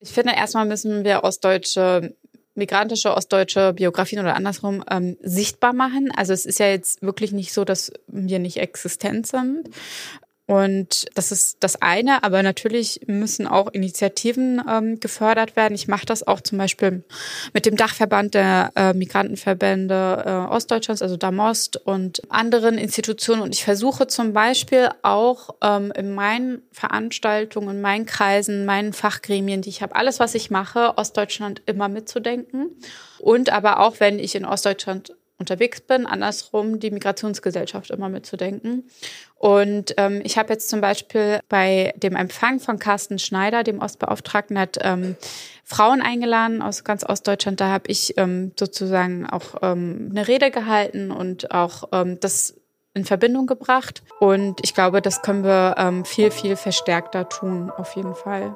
Ich finde, erstmal müssen wir migrantische ostdeutsche Biografien oder andersrum sichtbar machen. Also es ist ja jetzt wirklich nicht so, dass wir nicht existent sind. Und das ist das eine, aber natürlich müssen auch Initiativen gefördert werden. Ich mache das auch zum Beispiel mit dem Dachverband der Migrantenverbände Ostdeutschlands, also DAMOST und anderen Institutionen. Und ich versuche zum Beispiel auch in meinen Veranstaltungen, in meinen Kreisen, meinen Fachgremien, die ich habe, alles, was ich mache, Ostdeutschland immer mitzudenken. Und aber auch, wenn ich in Ostdeutschland unterwegs bin, andersrum die Migrationsgesellschaft immer mitzudenken. Und ich habe jetzt zum Beispiel bei dem Empfang von Carsten Schneider, dem Ostbeauftragten, hat Frauen eingeladen aus ganz Ostdeutschland. Da habe ich sozusagen auch eine Rede gehalten und auch das in Verbindung gebracht. Und ich glaube, das können wir viel, viel verstärkter tun, auf jeden Fall.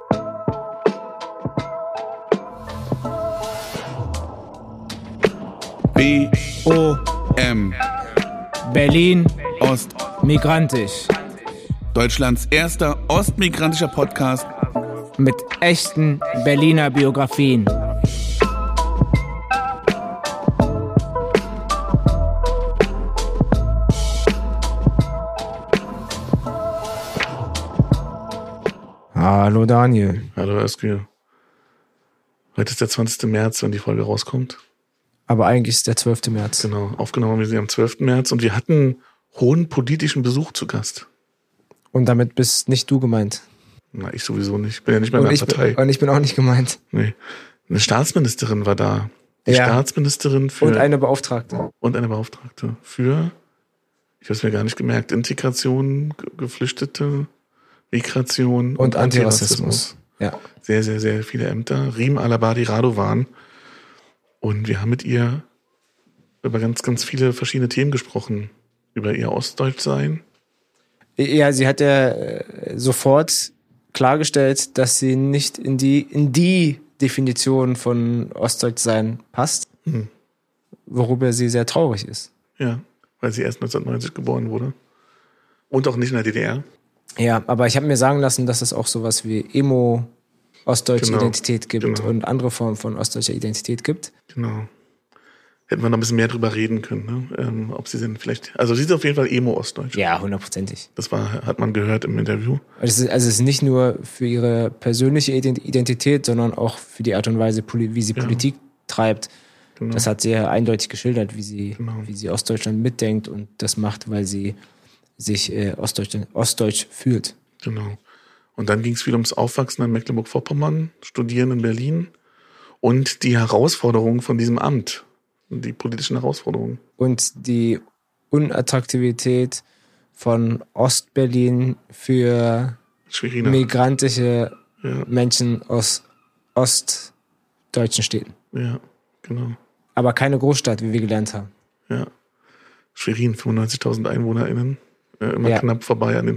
BOM Berlin Ost migrantisch. Deutschlands erster ostmigrantischer Podcast Mit echten Berliner Biografien. Hallo Daniel. Hallo Özgür. Heute ist der 20. März, wenn die Folge rauskommt. Aber eigentlich ist der 12. März. Genau, aufgenommen haben wir sie am 12. März und wir hatten hohen politischen Besuch zu Gast. Und damit bist nicht du gemeint. Na, ich sowieso nicht. Bin ja nicht mehr in der Partei. Und ich bin auch nicht gemeint. Nee. Eine Staatsministerin war da. Die Staatsministerin für... Und eine Beauftragte. Für, ich habe es mir gar nicht gemerkt, Integration, Geflüchtete, Migration und Antirassismus. Ja. Sehr, sehr, sehr viele Ämter. Riem Alabadi Radovan. Und wir haben mit ihr über ganz, ganz viele verschiedene Themen gesprochen. Über ihr Ostdeutschsein. Ja, sie hat ja sofort klargestellt, dass sie nicht in die Definition von Ostdeutschsein passt. Worüber sie sehr traurig ist. Ja, weil sie erst 1990 geboren wurde. Und auch nicht in der DDR. Ja, aber ich habe mir sagen lassen, dass es auch sowas wie Emo-ostdeutsche Identität gibt und andere Formen von ostdeutscher Identität gibt. Genau. Hätten wir noch ein bisschen mehr drüber reden können, ne? Ob sie sind vielleicht, also sie ist auf jeden Fall Emo-Ostdeutsch. Ja, 100%. Das hat man gehört im Interview. Es ist nicht nur für ihre persönliche Identität, sondern auch für die Art und Weise, wie sie Politik treibt. Genau. Das hat sie ja eindeutig geschildert, wie sie Ostdeutschland mitdenkt und das macht, weil sie sich ostdeutsch fühlt. Genau. Und dann ging es viel ums Aufwachsen in Mecklenburg-Vorpommern, Studieren in Berlin und die Herausforderungen von diesem Amt, die politischen Herausforderungen. Und die Unattraktivität von Ostberlin für migrantische Menschen aus ostdeutschen Städten. Ja, genau. Aber keine Großstadt, wie wir gelernt haben. Ja. Schwerin, 95.000 EinwohnerInnen. Immer knapp vorbei an den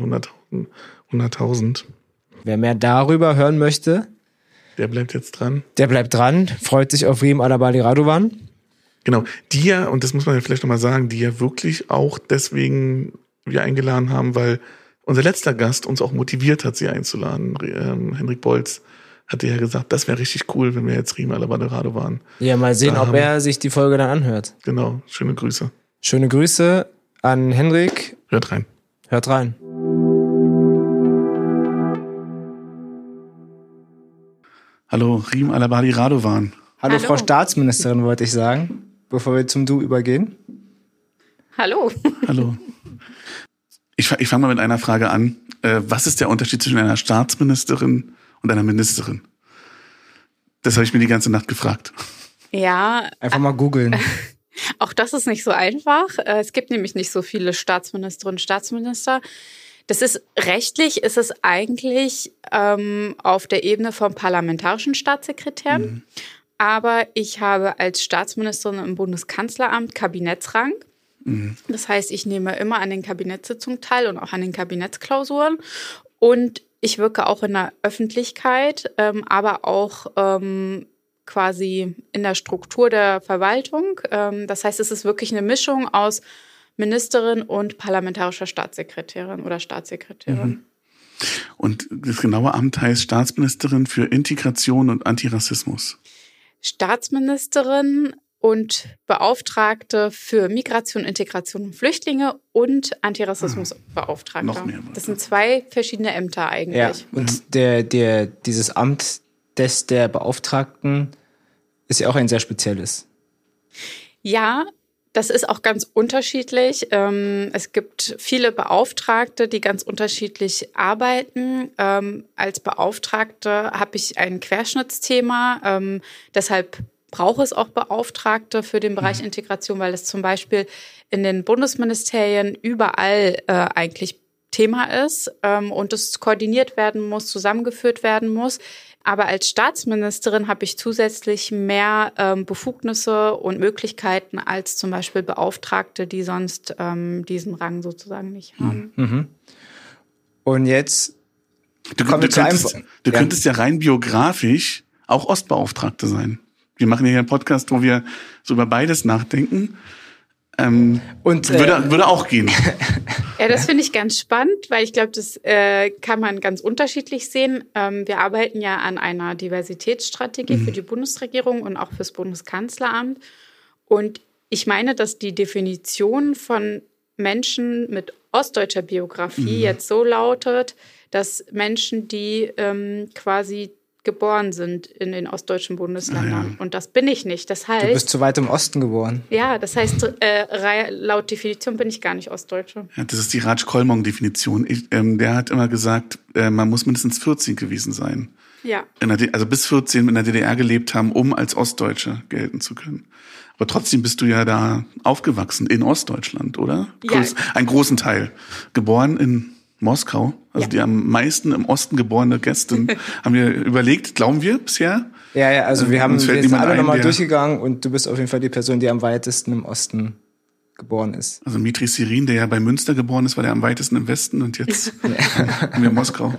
100.000. Wer mehr darüber hören möchte, der bleibt jetzt dran. Der bleibt dran, freut sich auf Riem Alabadi Radovan. Genau, die ja, und das muss man ja vielleicht nochmal sagen, die ja wirklich auch deswegen wir eingeladen haben, weil unser letzter Gast uns auch motiviert hat, sie einzuladen. Henrik Bolz hatte ja gesagt, das wäre richtig cool, wenn wir jetzt Riem Alabadi Radovan. Ja, mal sehen, ob er sich die Folge dann anhört. Genau, schöne Grüße. Schöne Grüße an Henrik. Hört rein. Hört rein. Hallo, Riem Alabadi Radovan. Hallo, Frau Staatsministerin, wollte ich sagen, bevor wir zum Du übergehen. Hallo. Hallo. Ich fange mal mit einer Frage an. Was ist der Unterschied zwischen einer Staatsministerin und einer Ministerin? Das habe ich mir die ganze Nacht gefragt. Ja. Einfach mal googeln. Auch das ist nicht so einfach. Es gibt nämlich nicht so viele Staatsministerinnen und Staatsminister. Das ist rechtlich, ist es eigentlich auf der Ebene vom parlamentarischen Staatssekretär. Mhm. Aber ich habe als Staatsministerin im Bundeskanzleramt Kabinettsrang. Mhm. Das heißt, ich nehme immer an den Kabinettssitzungen teil und auch an den Kabinettsklausuren. Und ich wirke auch in der Öffentlichkeit, aber auch quasi in der Struktur der Verwaltung. Das heißt, es ist wirklich eine Mischung aus Ministerin und parlamentarischer Staatssekretärin oder Staatssekretärin. Und das genaue Amt heißt Staatsministerin für Integration und Antirassismus. Staatsministerin und Beauftragte für Migration, Integration und Flüchtlinge und Antirassismusbeauftragte. Noch mehr. Das sind 2 verschiedene Ämter eigentlich. Ja, und dieses Amt der Beauftragten ist ja auch ein sehr spezielles. Ja, das ist auch ganz unterschiedlich. Es gibt viele Beauftragte, die ganz unterschiedlich arbeiten. Als Beauftragte habe ich ein Querschnittsthema. Deshalb brauche es auch Beauftragte für den Bereich Integration, weil es zum Beispiel in den Bundesministerien überall eigentlich Thema ist und es koordiniert werden muss, zusammengeführt werden muss. Aber als Staatsministerin habe ich zusätzlich mehr Befugnisse und Möglichkeiten als zum Beispiel Beauftragte, die sonst diesen Rang sozusagen nicht haben. Mhm. Und jetzt Du könntest ja rein biografisch auch Ostbeauftragte sein. Wir machen hier einen Podcast, wo wir so über beides nachdenken. Würde auch gehen. Ja, das finde ich ganz spannend, weil ich glaube, das kann man ganz unterschiedlich sehen. Wir arbeiten ja an einer Diversitätsstrategie für die Bundesregierung und auch fürs Bundeskanzleramt. Und ich meine, dass die Definition von Menschen mit ostdeutscher Biografie jetzt so lautet, dass Menschen, die quasi geboren sind in den ostdeutschen Bundesländern. Und das bin ich nicht. Das heißt, du bist zu weit im Osten geboren. Ja, das heißt, laut Definition bin ich gar nicht Ostdeutsche. Ja, das ist die Raj-Kolmong-Definition. Der hat immer gesagt, man muss mindestens 14 gewesen sein. Ja. Also bis 14 in der DDR gelebt haben, um als Ostdeutsche gelten zu können. Aber trotzdem bist du ja da aufgewachsen in Ostdeutschland, oder? Ja. Einen großen Teil. Geboren in Moskau, also die am meisten im Osten geborene Gäste, haben wir überlegt, glauben wir bisher? Ja, also wir sind alle nochmal durchgegangen und du bist auf jeden Fall die Person, die am weitesten im Osten geboren ist. Also Mitri Sirin, der ja bei Münster geboren ist, war der am weitesten im Westen und jetzt haben wir Moskau.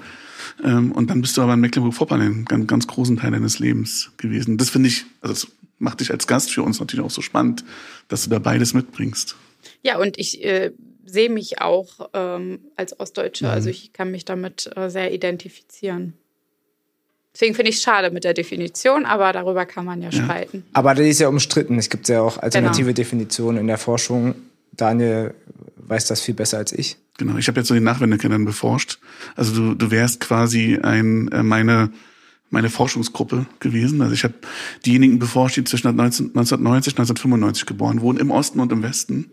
Und dann bist du aber in Mecklenburg-Vorpommern einen ganz, ganz großen Teil deines Lebens gewesen. Das finde ich, also das macht dich als Gast für uns natürlich auch so spannend, dass du da beides mitbringst. Ja, und ich sehe mich auch als Ostdeutsche. Also ich kann mich damit sehr identifizieren. Deswegen finde ich es schade mit der Definition, aber darüber kann man ja streiten. Aber die ist ja umstritten. Es gibt ja auch alternative Definitionen in der Forschung. Daniel weiß das viel besser als ich. Genau, ich habe jetzt so den Nachwendekindern beforscht. Also du wärst quasi meine Forschungsgruppe gewesen. Also ich habe diejenigen beforscht, die zwischen 1990 und 1995 geboren wurden, im Osten und im Westen.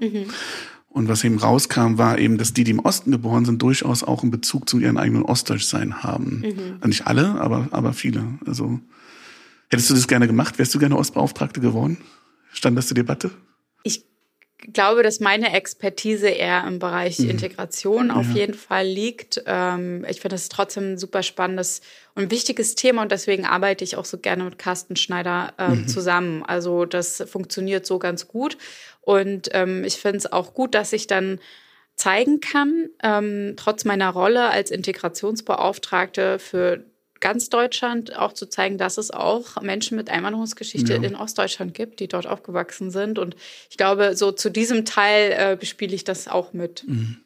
Und was eben rauskam, war eben, dass die im Osten geboren sind, durchaus auch einen Bezug zu ihrem eigenen Ostdeutschsein haben. Also nicht alle, aber viele. Also hättest du das gerne gemacht? Wärst du gerne Ostbeauftragte geworden? Stand das zur Debatte? Ich glaube, dass meine Expertise eher im Bereich Integration auf jeden Fall liegt. Ich finde das trotzdem ein super spannendes und wichtiges Thema und deswegen arbeite ich auch so gerne mit Carsten Schneider zusammen. Also das funktioniert so ganz gut und ich finde es auch gut, dass ich dann zeigen kann, trotz meiner Rolle als Integrationsbeauftragte für ganz Deutschland auch zu zeigen, dass es auch Menschen mit Einwanderungsgeschichte in Ostdeutschland gibt, die dort aufgewachsen sind. Und ich glaube, so zu diesem Teil bespiele ich das auch mit.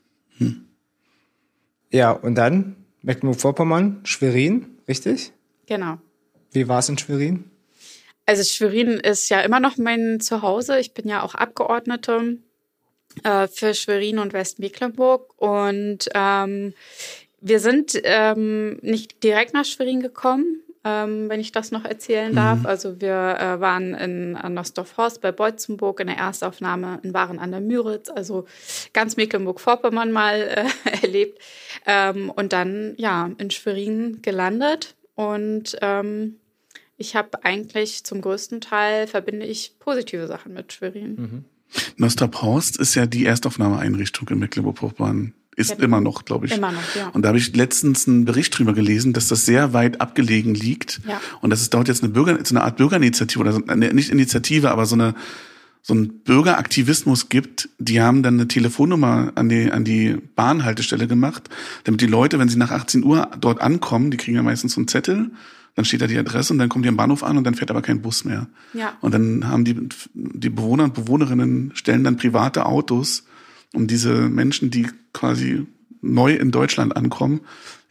Ja, und dann Mecklenburg-Vorpommern, Schwerin, richtig? Genau. Wie war es in Schwerin? Also Schwerin ist ja immer noch mein Zuhause. Ich bin ja auch Abgeordnete für Schwerin und Westmecklenburg. Und wir sind nicht direkt nach Schwerin gekommen, wenn ich das noch erzählen darf. Also wir waren in Nostorf-Horst bei Beutzenburg in der Erstaufnahme in Waren an der Müritz, also ganz Mecklenburg-Vorpommern mal erlebt. Und dann in Schwerin gelandet. Und ich habe eigentlich zum größten Teil verbinde ich positive Sachen mit Schwerin. Nostorf-Horst ist ja die Erstaufnahmeeinrichtung in Mecklenburg-Vorpommern. Ist immer noch, glaube ich. Immer noch, ja. Und da habe ich letztens einen Bericht drüber gelesen, dass das sehr weit abgelegen liegt. Ja. Und dass es dort jetzt so eine Art Bürgerinitiative oder nicht Initiative, aber so ein Bürgeraktivismus gibt. Die haben dann eine Telefonnummer an die Bahnhaltestelle gemacht, damit die Leute, wenn sie nach 18 Uhr dort ankommen, die kriegen ja meistens so einen Zettel, dann steht da die Adresse und dann kommen die am Bahnhof an und dann fährt aber kein Bus mehr. Ja. Und dann haben die Bewohner und Bewohnerinnen stellen dann private Autos, um diese Menschen, die quasi neu in Deutschland ankommen,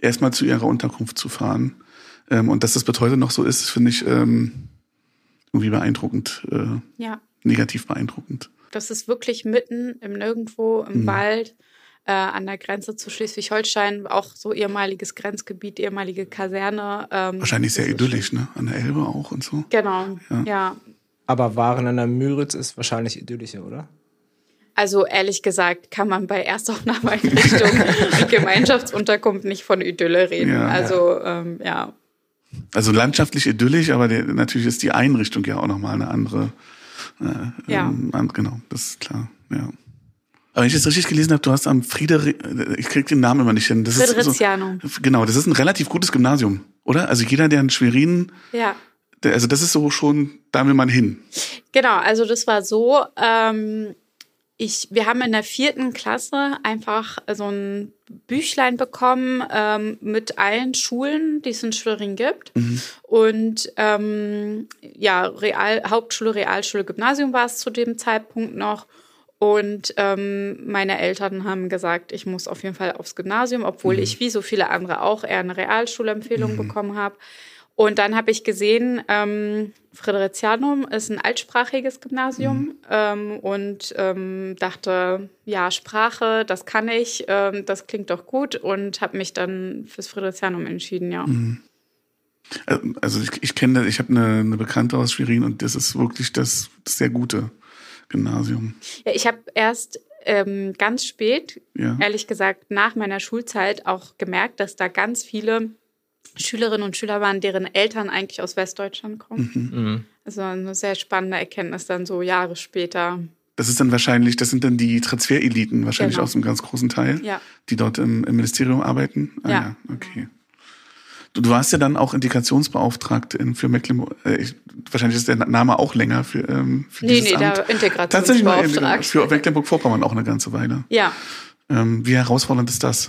erstmal zu ihrer Unterkunft zu fahren. Und dass das bis heute noch so ist, finde ich irgendwie beeindruckend. Negativ beeindruckend. Das ist wirklich mitten im Nirgendwo, im Wald, an der Grenze zu Schleswig-Holstein, auch so ehemaliges Grenzgebiet, ehemalige Kaserne. Wahrscheinlich sehr idyllisch, ne? An der Elbe auch und so. Genau, ja. Aber Waren an der Müritz ist wahrscheinlich idyllischer, oder? Also ehrlich gesagt kann man bei Erstaufnahmeeinrichtungen und Gemeinschaftsunterkunft nicht von Idylle reden. Ja. Also, Also landschaftlich idyllisch, aber natürlich ist die Einrichtung ja auch nochmal eine andere. Genau, das ist klar, ja. Aber wenn ich das richtig gelesen habe, du hast am ich krieg den Namen immer nicht hin. Fridericianum. Genau, das ist ein relativ gutes Gymnasium, oder? Also jeder, der in Schwerin, also das ist so schon, da will man hin. Genau, also das war so, wir haben in der 4. Klasse einfach so ein Büchlein bekommen mit allen Schulen, die es in Schwerin gibt. Und Hauptschule, Realschule, Gymnasium war es zu dem Zeitpunkt noch. Und meine Eltern haben gesagt, ich muss auf jeden Fall aufs Gymnasium, obwohl ich wie so viele andere auch eher eine Realschulempfehlung bekommen habe. Und dann habe ich gesehen, Fridericianum ist ein altsprachiges Gymnasium und dachte, ja, Sprache, das kann ich, das klingt doch gut und habe mich dann fürs Fridericianum entschieden, ja. Also ich kenne, ich habe eine Bekannte aus Schwerin und das ist wirklich das sehr gute Gymnasium. Ja, ich habe erst ganz spät, ehrlich gesagt, nach meiner Schulzeit auch gemerkt, dass da ganz viele Schülerinnen und Schüler waren, deren Eltern eigentlich aus Westdeutschland kommen. Also eine sehr spannende Erkenntnis dann so Jahre später. Das sind dann die Transfereliten wahrscheinlich aus einem ganz großen Teil, die dort im Ministerium arbeiten. Ja, okay. Du warst ja dann auch Integrationsbeauftragte für Mecklenburg. Wahrscheinlich ist der Name auch länger für dieses Amt. Der Integrationsbeauftragte. Tatsächlich für Mecklenburg-Vorpommern auch eine ganze Weile. Ja. Wie herausfordernd ist das?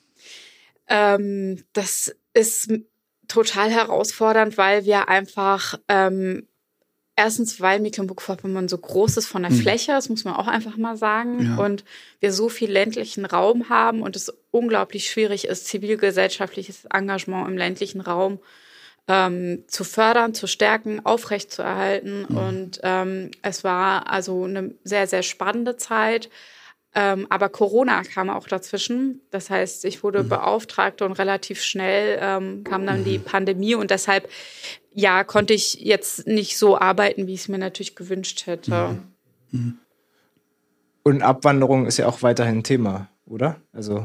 Das ist total herausfordernd, weil wir einfach erstens, weil Mecklenburg-Vorpommern so groß ist von der Fläche, das muss man auch einfach mal sagen, und wir so viel ländlichen Raum haben und es unglaublich schwierig ist, zivilgesellschaftliches Engagement im ländlichen Raum zu fördern, zu stärken, aufrechtzuerhalten. Und es war also eine sehr, sehr spannende Zeit. Aber Corona kam auch dazwischen. Das heißt, ich wurde beauftragt und relativ schnell kam dann die Pandemie und deshalb konnte ich jetzt nicht so arbeiten, wie ich es mir natürlich gewünscht hätte. Und Abwanderung ist ja auch weiterhin ein Thema, oder? Also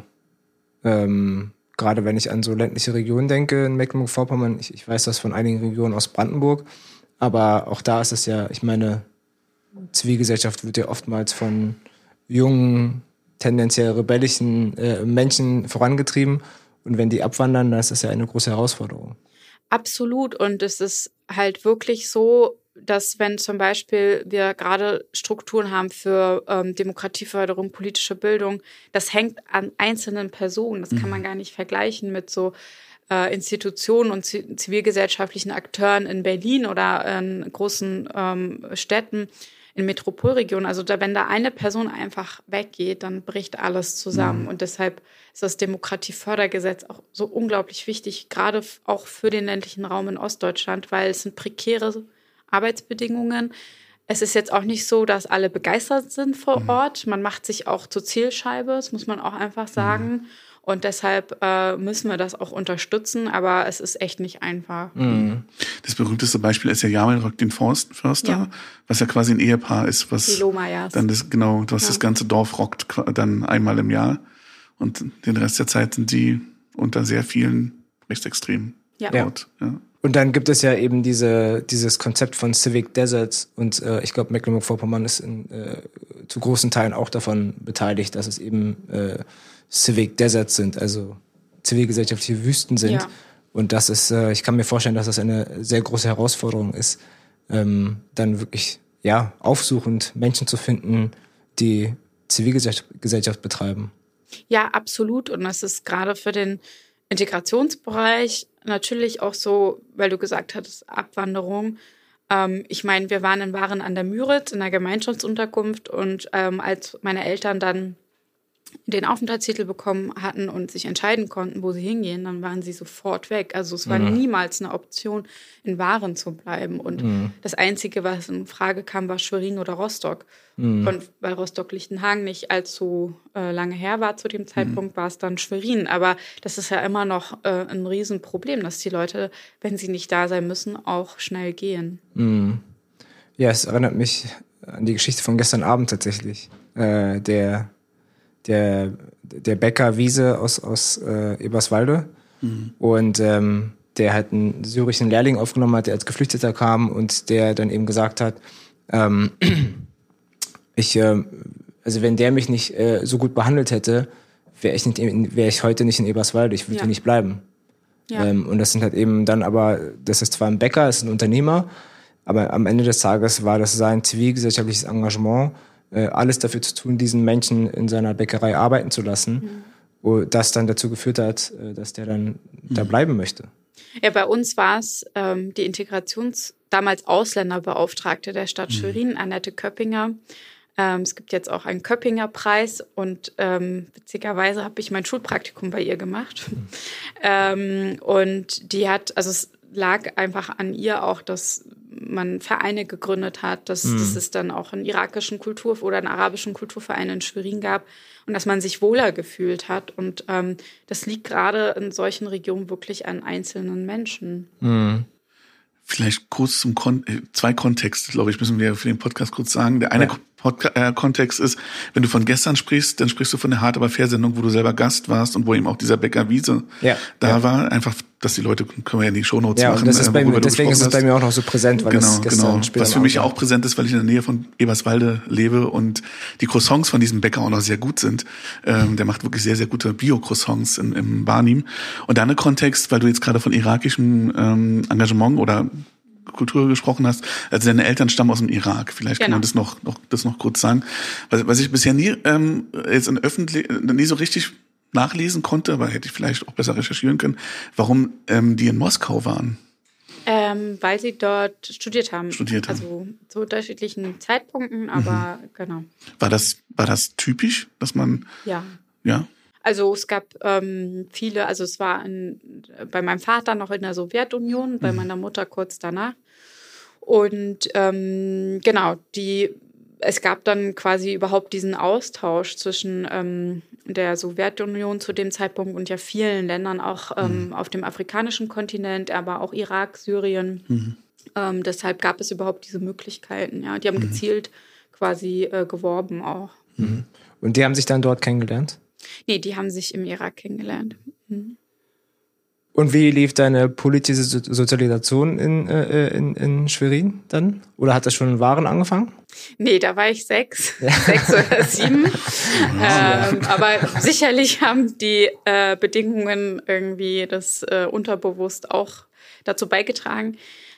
gerade wenn ich an so ländliche Regionen denke in Mecklenburg-Vorpommern, ich weiß das von einigen Regionen aus Brandenburg, aber auch da ist es ja, ich meine, Zivilgesellschaft wird ja oftmals von jungen, tendenziell rebellischen Menschen vorangetrieben. Und wenn die abwandern, dann ist das ja eine große Herausforderung. Absolut. Und es ist halt wirklich so, dass wenn zum Beispiel wir gerade Strukturen haben für Demokratieförderung, politische Bildung, das hängt an einzelnen Personen. Das kann man gar nicht vergleichen mit so Institutionen und zivilgesellschaftlichen Akteuren in Berlin oder in großen Städten, in Metropolregionen. Also wenn da eine Person einfach weggeht, dann bricht alles zusammen. Und deshalb ist das Demokratiefördergesetz auch so unglaublich wichtig, gerade auch für den ländlichen Raum in Ostdeutschland, weil es sind prekäre Arbeitsbedingungen. Es ist jetzt auch nicht so, dass alle begeistert sind vor Ort. Man macht sich auch zur Zielscheibe, das muss man auch einfach sagen. Und deshalb müssen wir das auch unterstützen, aber es ist echt nicht einfach. Das berühmteste Beispiel ist ja Jamelrock den Förster, was ja quasi ein Ehepaar ist, was die Lohmeyers. Dann das ganze Dorf rockt dann einmal im Jahr. Und den Rest der Zeit sind die unter sehr vielen Rechtsextremen. Ja. Und dann gibt es ja eben dieses Konzept von Civic Deserts und ich glaube, Mecklenburg-Vorpommern ist zu großen Teilen auch davon beteiligt, dass es eben Civic Deserts sind, also zivilgesellschaftliche Wüsten sind. Ja. Und das ist, ich kann mir vorstellen, dass das eine sehr große Herausforderung ist, dann wirklich aufsuchend Menschen zu finden, die Zivilgesellschaft betreiben. Ja, absolut. Und das ist gerade für den Integrationsbereich natürlich auch so, weil du gesagt hattest, Abwanderung. Ich meine, wir waren in Waren an der Müritz in der Gemeinschaftsunterkunft und als meine Eltern dann den Aufenthaltstitel bekommen hatten und sich entscheiden konnten, wo sie hingehen, dann waren sie sofort weg. Also es war niemals eine Option, in Waren zu bleiben. Und das Einzige, was in Frage kam, war Schwerin oder Rostock. Und weil Rostock-Lichtenhagen nicht allzu lange her war zu dem Zeitpunkt, war es dann Schwerin. Aber das ist ja immer noch ein Riesenproblem, dass die Leute, wenn sie nicht da sein müssen, auch schnell gehen. Ja, es erinnert mich an die Geschichte von gestern Abend tatsächlich. Der Bäcker Wiese aus Eberswalde und der halt einen syrischen Lehrling aufgenommen hat, der als Geflüchteter kam und der dann eben gesagt hat, also wenn der mich nicht so gut behandelt hätte, wäre ich heute nicht in Eberswalde, ich würde hier nicht bleiben. Ja. Und das sind halt eben dann aber, das ist zwar ein Bäcker, ist ein Unternehmer, aber am Ende des Tages war das sein zivilgesellschaftliches Engagement, alles dafür zu tun, diesen Menschen in seiner Bäckerei arbeiten zu lassen, das dann dazu geführt hat, dass der dann da bleiben möchte. Ja, bei uns war es die damals Ausländerbeauftragte der Stadt Schwerin, Annette Köppinger. Es gibt jetzt auch einen Köppinger Preis und witzigerweise habe ich mein Schulpraktikum bei ihr gemacht. Und die hat, also es lag einfach an ihr auch, dass man Vereine gegründet hat, dass es dann auch einen irakischen oder einen arabischen Kulturverein in Schwerin gab und dass man sich wohler gefühlt hat. Und das liegt gerade in solchen Regionen wirklich an einzelnen Menschen. Vielleicht kurz zum zwei Kontexte, glaube ich, müssen wir für den Podcast kurz sagen. Der eine Kontext ist, wenn du von gestern sprichst, dann sprichst du von der Hart aber fair Sendung, wo du selber Gast warst und wo eben auch dieser Bäcker Wiese war. Einfach, dass die Leute, können wir ja in die Shownotes machen. Und das ist deswegen ist es bei mir auch noch so präsent, weil das gestern was für mich auch präsent ist, weil ich in der Nähe von Eberswalde lebe und die Croissants von diesem Bäcker auch noch sehr gut sind. Der macht wirklich sehr, sehr gute Bio-Croissants im Barnim. Und dann ein Kontext, weil du jetzt gerade von irakischem Engagement oder Kultur gesprochen hast, also deine Eltern stammen aus dem Irak. Vielleicht kann man das noch kurz sagen. Was ich bisher nie jetzt nie so richtig nachlesen konnte, aber hätte ich vielleicht auch besser recherchieren können, warum die in Moskau waren. Weil sie dort studiert haben. Also zu unterschiedlichen Zeitpunkten, aber genau. War das typisch, dass man... Ja. Also es gab viele, also es war bei meinem Vater noch in der Sowjetunion, bei meiner Mutter kurz danach. Und es gab dann quasi überhaupt diesen Austausch zwischen der Sowjetunion zu dem Zeitpunkt und ja vielen Ländern auch auf dem afrikanischen Kontinent, aber auch Irak, Syrien. Deshalb gab es überhaupt diese Möglichkeiten. Ja, die haben gezielt quasi geworben auch. Und die haben sich dann dort kennengelernt? Nee, die haben sich im Irak kennengelernt. Und wie lief deine politische Sozialisation in Schwerin dann? Oder hat das schon in Waren angefangen? Nee, da war ich 6 oder 7. Aber sicherlich haben die Bedingungen irgendwie das unterbewusst auch dazu beigetragen.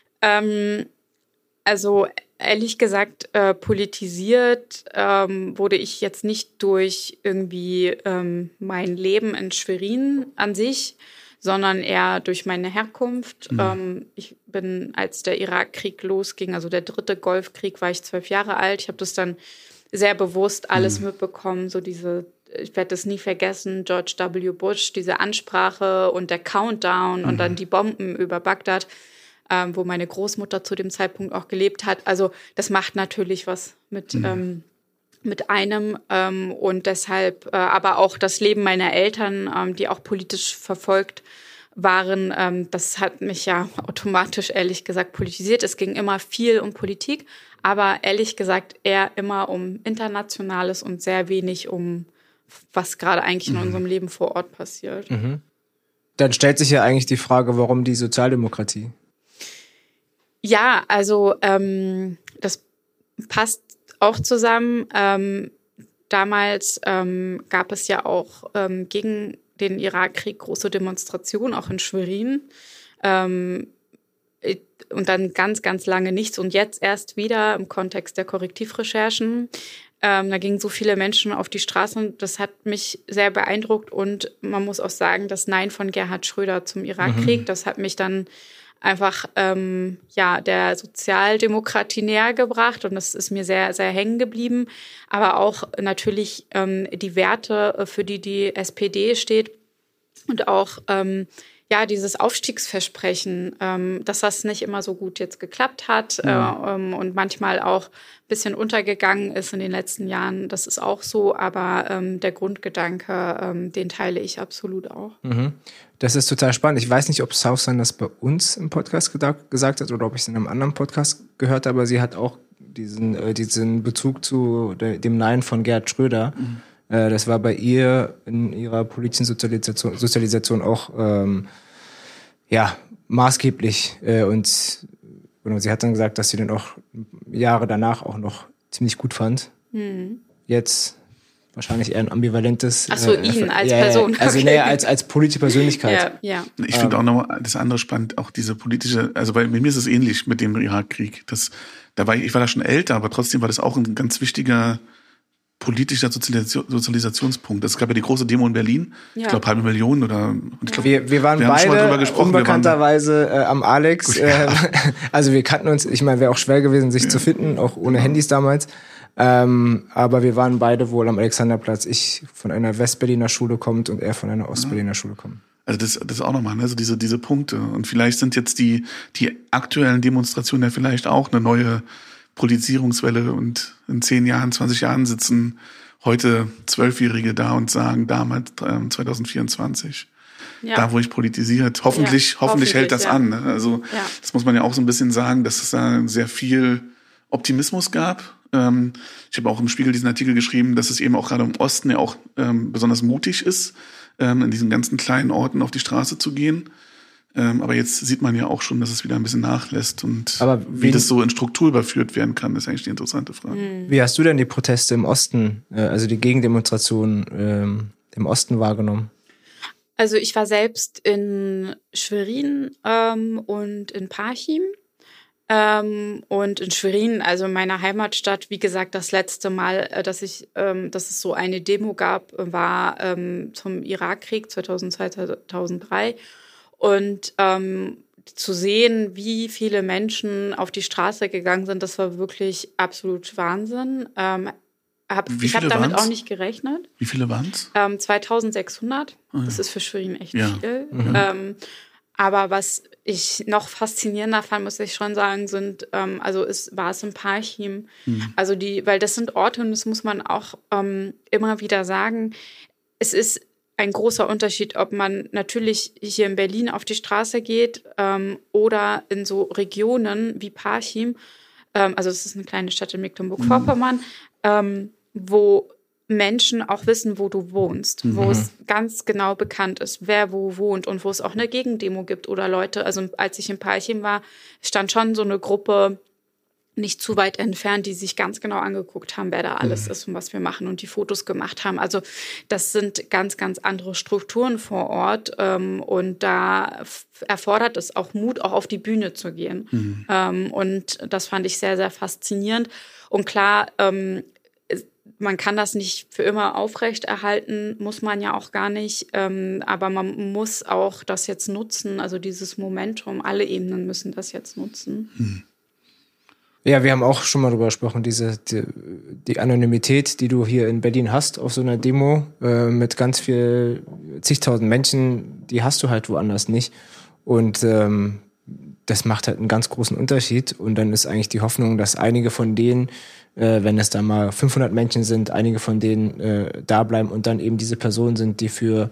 Also ehrlich gesagt, politisiert wurde ich jetzt nicht durch irgendwie mein Leben in Schwerin an sich, sondern eher durch meine Herkunft. Ich bin, als der Irakkrieg losging, also der 3. Golfkrieg, war ich 12 Jahre alt. Ich habe das dann sehr bewusst alles mitbekommen, so ich werde das nie vergessen, George W. Bush, diese Ansprache und der Countdown und dann die Bomben über Bagdad, wo meine Großmutter zu dem Zeitpunkt auch gelebt hat. Also das macht natürlich was mit einem und deshalb aber auch das Leben meiner Eltern, die auch politisch verfolgt waren, das hat mich ja automatisch, ehrlich gesagt, politisiert. Es ging immer viel um Politik, aber ehrlich gesagt eher immer um Internationales und sehr wenig um, was gerade eigentlich in unserem Leben vor Ort passiert. Dann stellt sich ja eigentlich die Frage, warum die Sozialdemokratie? Ja, also das passt auch zusammen. Damals gab es ja auch gegen den Irakkrieg große Demonstrationen, auch in Schwerin. Und dann ganz, ganz lange nichts. Und jetzt erst wieder im Kontext der Korrektivrecherchen. Da gingen so viele Menschen auf die Straßen. Das hat mich sehr beeindruckt. Und man muss auch sagen, das Nein von Gerhard Schröder zum Irakkrieg, das hat mich dann einfach der Sozialdemokratie näher gebracht und das ist mir sehr, sehr hängen geblieben. Aber auch natürlich die Werte, für die SPD steht und auch dieses Aufstiegsversprechen, dass das nicht immer so gut jetzt geklappt hat und manchmal auch ein bisschen untergegangen ist in den letzten Jahren. Das ist auch so, aber der Grundgedanke, den teile ich absolut auch. Mhm. Das ist total spannend. Ich weiß nicht, ob Southsign das bei uns im Podcast gesagt hat oder ob ich es in einem anderen Podcast gehört habe, aber sie hat auch diesen Bezug zu dem Nein von Gerhard Schröder. Mhm. Das war bei ihr in ihrer politischen Sozialisation auch maßgeblich. Und sie hat dann gesagt, dass sie den auch Jahre danach auch noch ziemlich gut fand. Mhm. Jetzt wahrscheinlich eher ein ambivalentes. Ach so, ihn als Person. Also okay. als politische Persönlichkeit. Ja. Ich finde auch noch das andere spannend, auch diese politische, also bei mir ist es ähnlich mit dem Irakkrieg. Ich war da schon älter, aber trotzdem war das auch ein ganz wichtiger politischer Sozialisationspunkt. Es gab ja die große Demo in Berlin, ich glaube 500.000 oder ich glaub, wir waren beide unbekannterweise am Alex. Also wir kannten uns, ich meine, wäre auch schwer gewesen, sich zu finden, auch ohne Handys damals. Aber wir waren beide wohl am Alexanderplatz. Ich von einer Westberliner Schule kommt und er von einer Ostberliner Schule kommt. Also das auch nochmal, also diese Punkte. Und vielleicht sind jetzt die aktuellen Demonstrationen ja vielleicht auch eine neue Politisierungswelle und in 10 Jahren, 20 Jahren sitzen heute 12-Jährige da und sagen, damals 2024, da wurde ich politisiert. Hoffentlich hält das an. Ne? Also das muss man ja auch so ein bisschen sagen, dass es da sehr viel Optimismus gab. Ich habe auch im Spiegel diesen Artikel geschrieben, dass es eben auch gerade im Osten ja auch besonders mutig ist, in diesen ganzen kleinen Orten auf die Straße zu gehen. Aber jetzt sieht man ja auch schon, dass es wieder ein bisschen nachlässt und wie das so in Struktur überführt werden kann, ist eigentlich die interessante Frage. Wie hast du denn die Proteste im Osten, also die Gegendemonstrationen im Osten wahrgenommen? Also ich war selbst in Schwerin und in Parchim. Und in Schwerin, also meiner Heimatstadt, wie gesagt, das letzte Mal, dass es so eine Demo gab, war zum Irakkrieg 2002, 2003. Und zu sehen, wie viele Menschen auf die Straße gegangen sind, das war wirklich absolut Wahnsinn. Ich habe damit auch nicht gerechnet. Wie viele waren es? 2600. Oh ja. Das ist für Schwerin echt viel. Mhm. Aber was ich noch faszinierender fand, muss ich schon sagen, war es in Parchim. Mhm. Also weil das sind Orte, und das muss man auch immer wieder sagen, es ist ein großer Unterschied, ob man natürlich hier in Berlin auf die Straße geht oder in so Regionen wie Parchim, also es ist eine kleine Stadt in Mecklenburg-Vorpommern, wo Menschen auch wissen, wo du wohnst, wo es ganz genau bekannt ist, wer wo wohnt und wo es auch eine Gegendemo gibt oder Leute, also als ich in Parchim war, stand schon so eine Gruppe nicht zu weit entfernt, die sich ganz genau angeguckt haben, wer da alles ist und was wir machen und die Fotos gemacht haben. Also das sind ganz, ganz andere Strukturen vor Ort und da erfordert es auch Mut, auch auf die Bühne zu gehen. Und das fand ich sehr, sehr faszinierend. Und klar, man kann das nicht für immer aufrechterhalten, muss man ja auch gar nicht, aber man muss auch das jetzt nutzen, also dieses Momentum, alle Ebenen müssen das jetzt nutzen. Ja, wir haben auch schon mal drüber gesprochen, die Anonymität, die du hier in Berlin hast auf so einer Demo mit ganz viel, zigtausend Menschen, die hast du halt woanders nicht. Und das macht halt einen ganz großen Unterschied. Und dann ist eigentlich die Hoffnung, dass einige von denen, wenn es da mal 500 Menschen sind, einige von denen da bleiben und dann eben diese Personen sind, die für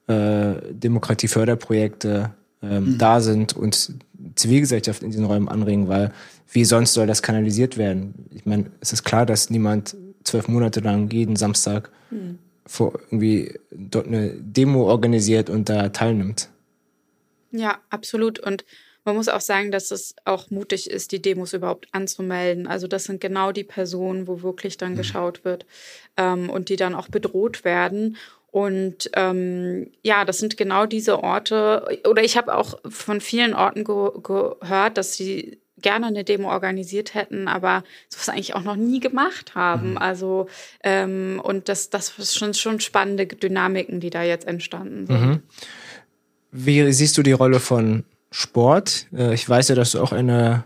Demokratieförderprojekte da sind und Zivilgesellschaft in diesen Räumen anregen, weil wie sonst soll das kanalisiert werden? Ich meine, es ist klar, dass niemand 12 Monate lang jeden Samstag irgendwie dort eine Demo organisiert und da teilnimmt. Ja, absolut. Und man muss auch sagen, dass es auch mutig ist, die Demos überhaupt anzumelden. Also das sind genau die Personen, wo wirklich dann geschaut wird und die dann auch bedroht werden. Und das sind genau diese Orte. Oder ich habe auch von vielen Orten gehört, dass sie gerne eine Demo organisiert hätten, aber sowas eigentlich auch noch nie gemacht haben. Also und das sind schon spannende Dynamiken, die da jetzt entstanden sind. Wie siehst du die Rolle von Sport. Ich weiß ja, dass du auch einen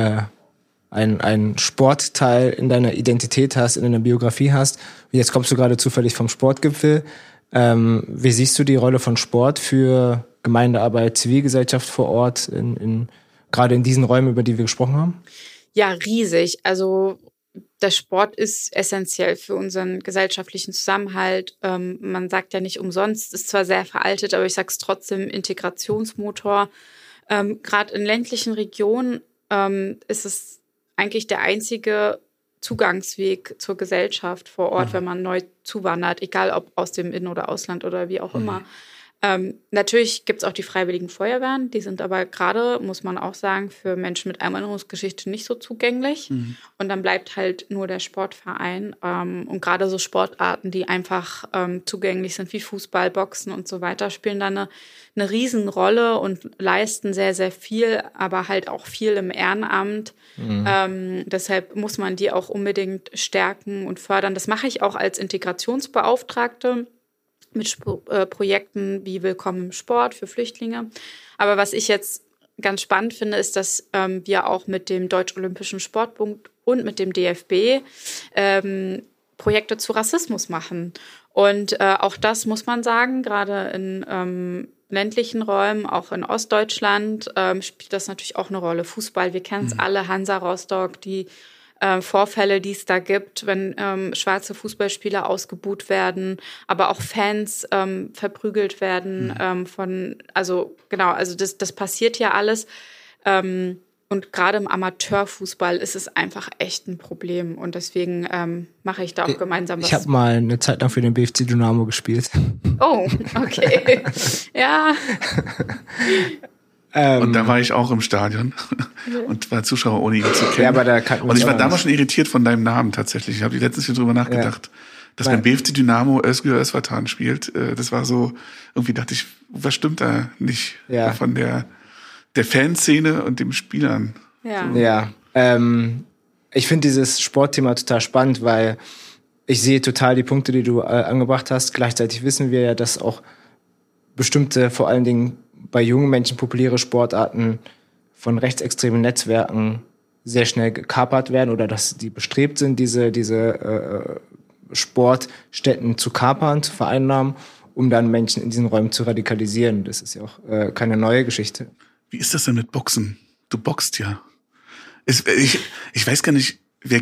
Sportteil in deiner Identität hast, in deiner Biografie hast. Jetzt kommst du gerade zufällig vom Sportgipfel. Wie siehst du die Rolle von Sport für Gemeindearbeit, Zivilgesellschaft vor Ort, gerade in diesen Räumen, über die wir gesprochen haben? Ja, riesig. Also der Sport ist essentiell für unseren gesellschaftlichen Zusammenhalt. Man sagt ja nicht umsonst, ist zwar sehr veraltet, aber ich sage es trotzdem, Integrationsmotor. Gerade in ländlichen Regionen ist es eigentlich der einzige Zugangsweg zur Gesellschaft vor Ort, wenn man neu zuwandert, egal ob aus dem In- oder Ausland oder wie auch immer. Natürlich gibt es auch die Freiwilligen Feuerwehren, die sind aber gerade, muss man auch sagen, für Menschen mit Einwanderungsgeschichte nicht so zugänglich. Und dann bleibt halt nur der Sportverein. Und gerade so Sportarten, die einfach zugänglich sind, wie Fußball, Boxen und so weiter, spielen dann eine Riesenrolle und leisten sehr, sehr viel, aber halt auch viel im Ehrenamt. Deshalb muss man die auch unbedingt stärken und fördern. Das mache ich auch als Integrationsbeauftragte mit Projekten wie Willkommen im Sport für Flüchtlinge. Aber was ich jetzt ganz spannend finde, ist, dass wir auch mit dem Deutsch-Olympischen Sportbund und mit dem DFB Projekte zu Rassismus machen. Und auch das muss man sagen, gerade in ländlichen Räumen, auch in Ostdeutschland, spielt das natürlich auch eine Rolle. Fußball, wir kennen es alle, Hansa Rostock, die Vorfälle, die es da gibt, wenn schwarze Fußballspieler ausgebuht werden, aber auch Fans verprügelt werden also das passiert ja alles. Und gerade im Amateurfußball ist es einfach echt ein Problem. Und deswegen mache ich da auch gemeinsam was. Ich habe mal eine Zeit lang für den BFC Dynamo gespielt. Oh, okay. Ja. Und da war ich auch im Stadion und war Zuschauer, ohne ihn zu kennen. Ja, aber da kannten wir und ich war uns damals schon irritiert von deinem Namen tatsächlich. Ich habe letztens hier drüber nachgedacht, dass beim BFC Dynamo Özgür Özvatan spielt. Das war so, irgendwie dachte ich, was stimmt da nicht von der Fanszene und den Spielern. Ja. So. Ja, ich finde dieses Sportthema total spannend, weil ich sehe total die Punkte, die du angebracht hast. Gleichzeitig wissen wir ja, dass auch bestimmte, vor allen Dingen bei jungen Menschen populäre Sportarten von rechtsextremen Netzwerken sehr schnell gekapert werden oder dass die bestrebt sind, diese Sportstätten zu kapern, zu vereinnahmen, um dann Menschen in diesen Räumen zu radikalisieren. Das ist ja auch keine neue Geschichte. Wie ist das denn mit Boxen? Du boxt ja. Ich weiß gar nicht, wer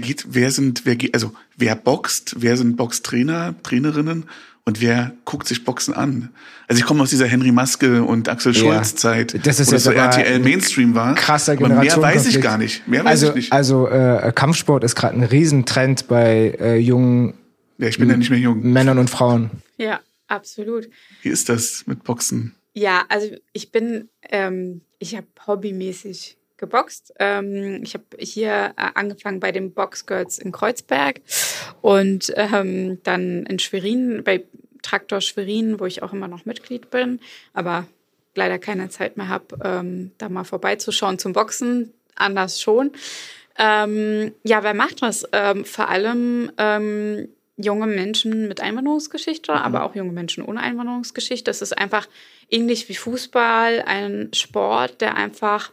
boxt, wer sind Boxtrainer, Trainerinnen und wer guckt sich Boxen an? Also ich komme aus dieser Henry Maske und Axel Schulz Zeit, das ist wo das so RTL Mainstream war. Krasser aber mehr weiß ich gar nicht. Also Kampfsport ist gerade ein Riesentrend bei jungen ich bin ja nicht mehr jung. Männern und Frauen. Ja, absolut. Wie ist das mit Boxen? Ja, also ich habe hobbymäßig geboxt. Ich habe hier angefangen bei den Boxgirls in Kreuzberg und dann in Schwerin, bei Traktor Schwerin, wo ich auch immer noch Mitglied bin, aber leider keine Zeit mehr habe, da mal vorbeizuschauen zum Boxen, anders schon. Wer macht das? Vor allem junge Menschen mit Einwanderungsgeschichte, aber auch junge Menschen ohne Einwanderungsgeschichte. Das ist einfach ähnlich wie Fußball, ein Sport, der einfach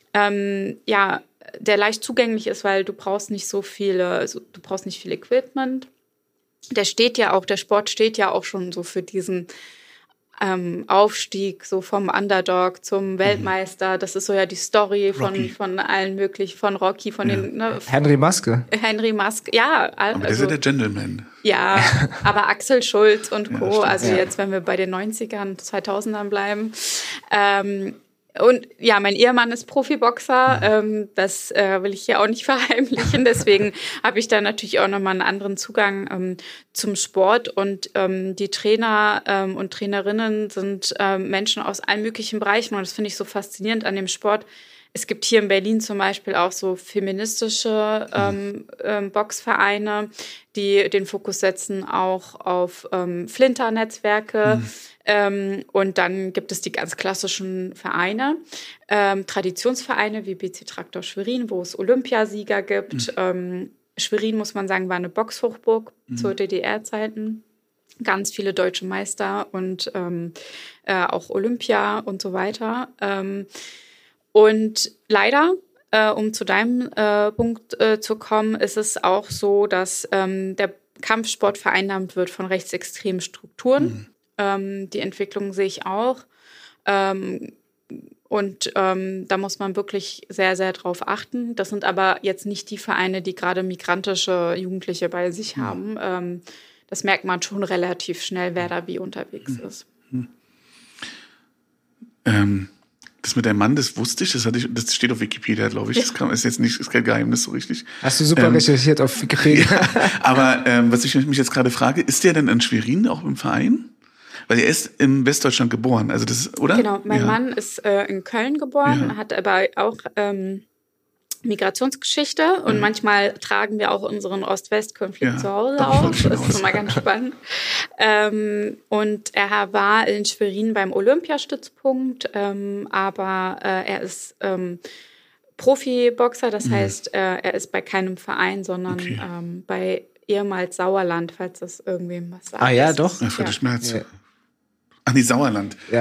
der leicht zugänglich ist, weil du brauchst nicht viel Equipment. Der Sport steht ja auch schon so für diesen Aufstieg so vom Underdog zum Weltmeister. Das ist so ja die Story von allen möglichen, von Rocky, von den Henry Maske, ja. Aber der ist ja der Gentleman. Ja, aber Axel Schulz und Co. Jetzt, wenn wir bei den 90ern, 2000ern bleiben. Und ja, mein Ehemann ist Profiboxer, das will ich hier auch nicht verheimlichen. Deswegen habe ich da natürlich auch nochmal einen anderen Zugang zum Sport. Und die Trainer und Trainerinnen sind Menschen aus allen möglichen Bereichen. Und das finde ich so faszinierend an dem Sport. Es gibt hier in Berlin zum Beispiel auch so feministische Boxvereine, die den Fokus setzen auch auf Flinter-Netzwerke. Und dann gibt es die ganz klassischen Vereine, Traditionsvereine wie BC Traktor Schwerin, wo es Olympiasieger gibt. Schwerin, muss man sagen, war eine Boxhochburg zu DDR-Zeiten. Ganz viele deutsche Meister und auch Olympia und so weiter. Und leider, um zu deinem Punkt zu kommen, ist es auch so, dass der Kampfsport vereinnahmt wird von rechtsextremen Strukturen. Die Entwicklung sehe ich auch. Und da muss man wirklich sehr, sehr drauf achten. Das sind aber jetzt nicht die Vereine, die gerade migrantische Jugendliche bei sich haben. Das merkt man schon relativ schnell, wer da wie unterwegs ist. Das mit deinem Mann, das wusste ich, das steht auf Wikipedia, glaube ich. Das ist kein Geheimnis so richtig. Hast du super recherchiert auf Wikipedia. Ja, aber was ich mich jetzt gerade frage, ist der denn in Schwerin auch im Verein? Weil er ist in Westdeutschland geboren, also das ist, oder? Genau, mein Mann ist in Köln geboren, hat aber auch Migrationsgeschichte und manchmal tragen wir auch unseren Ost-West-Konflikt zu Hause auf. Das ist immer ganz spannend. Und er war in Schwerin beim Olympiastützpunkt, aber er ist Profiboxer, das heißt, er ist bei keinem Verein, sondern bei ehemals Sauerland, falls das irgendwem was sagt. Ah ja, doch. Ja, Friedrich Merz. Ja. Ach, nee, Sauerland. Ja.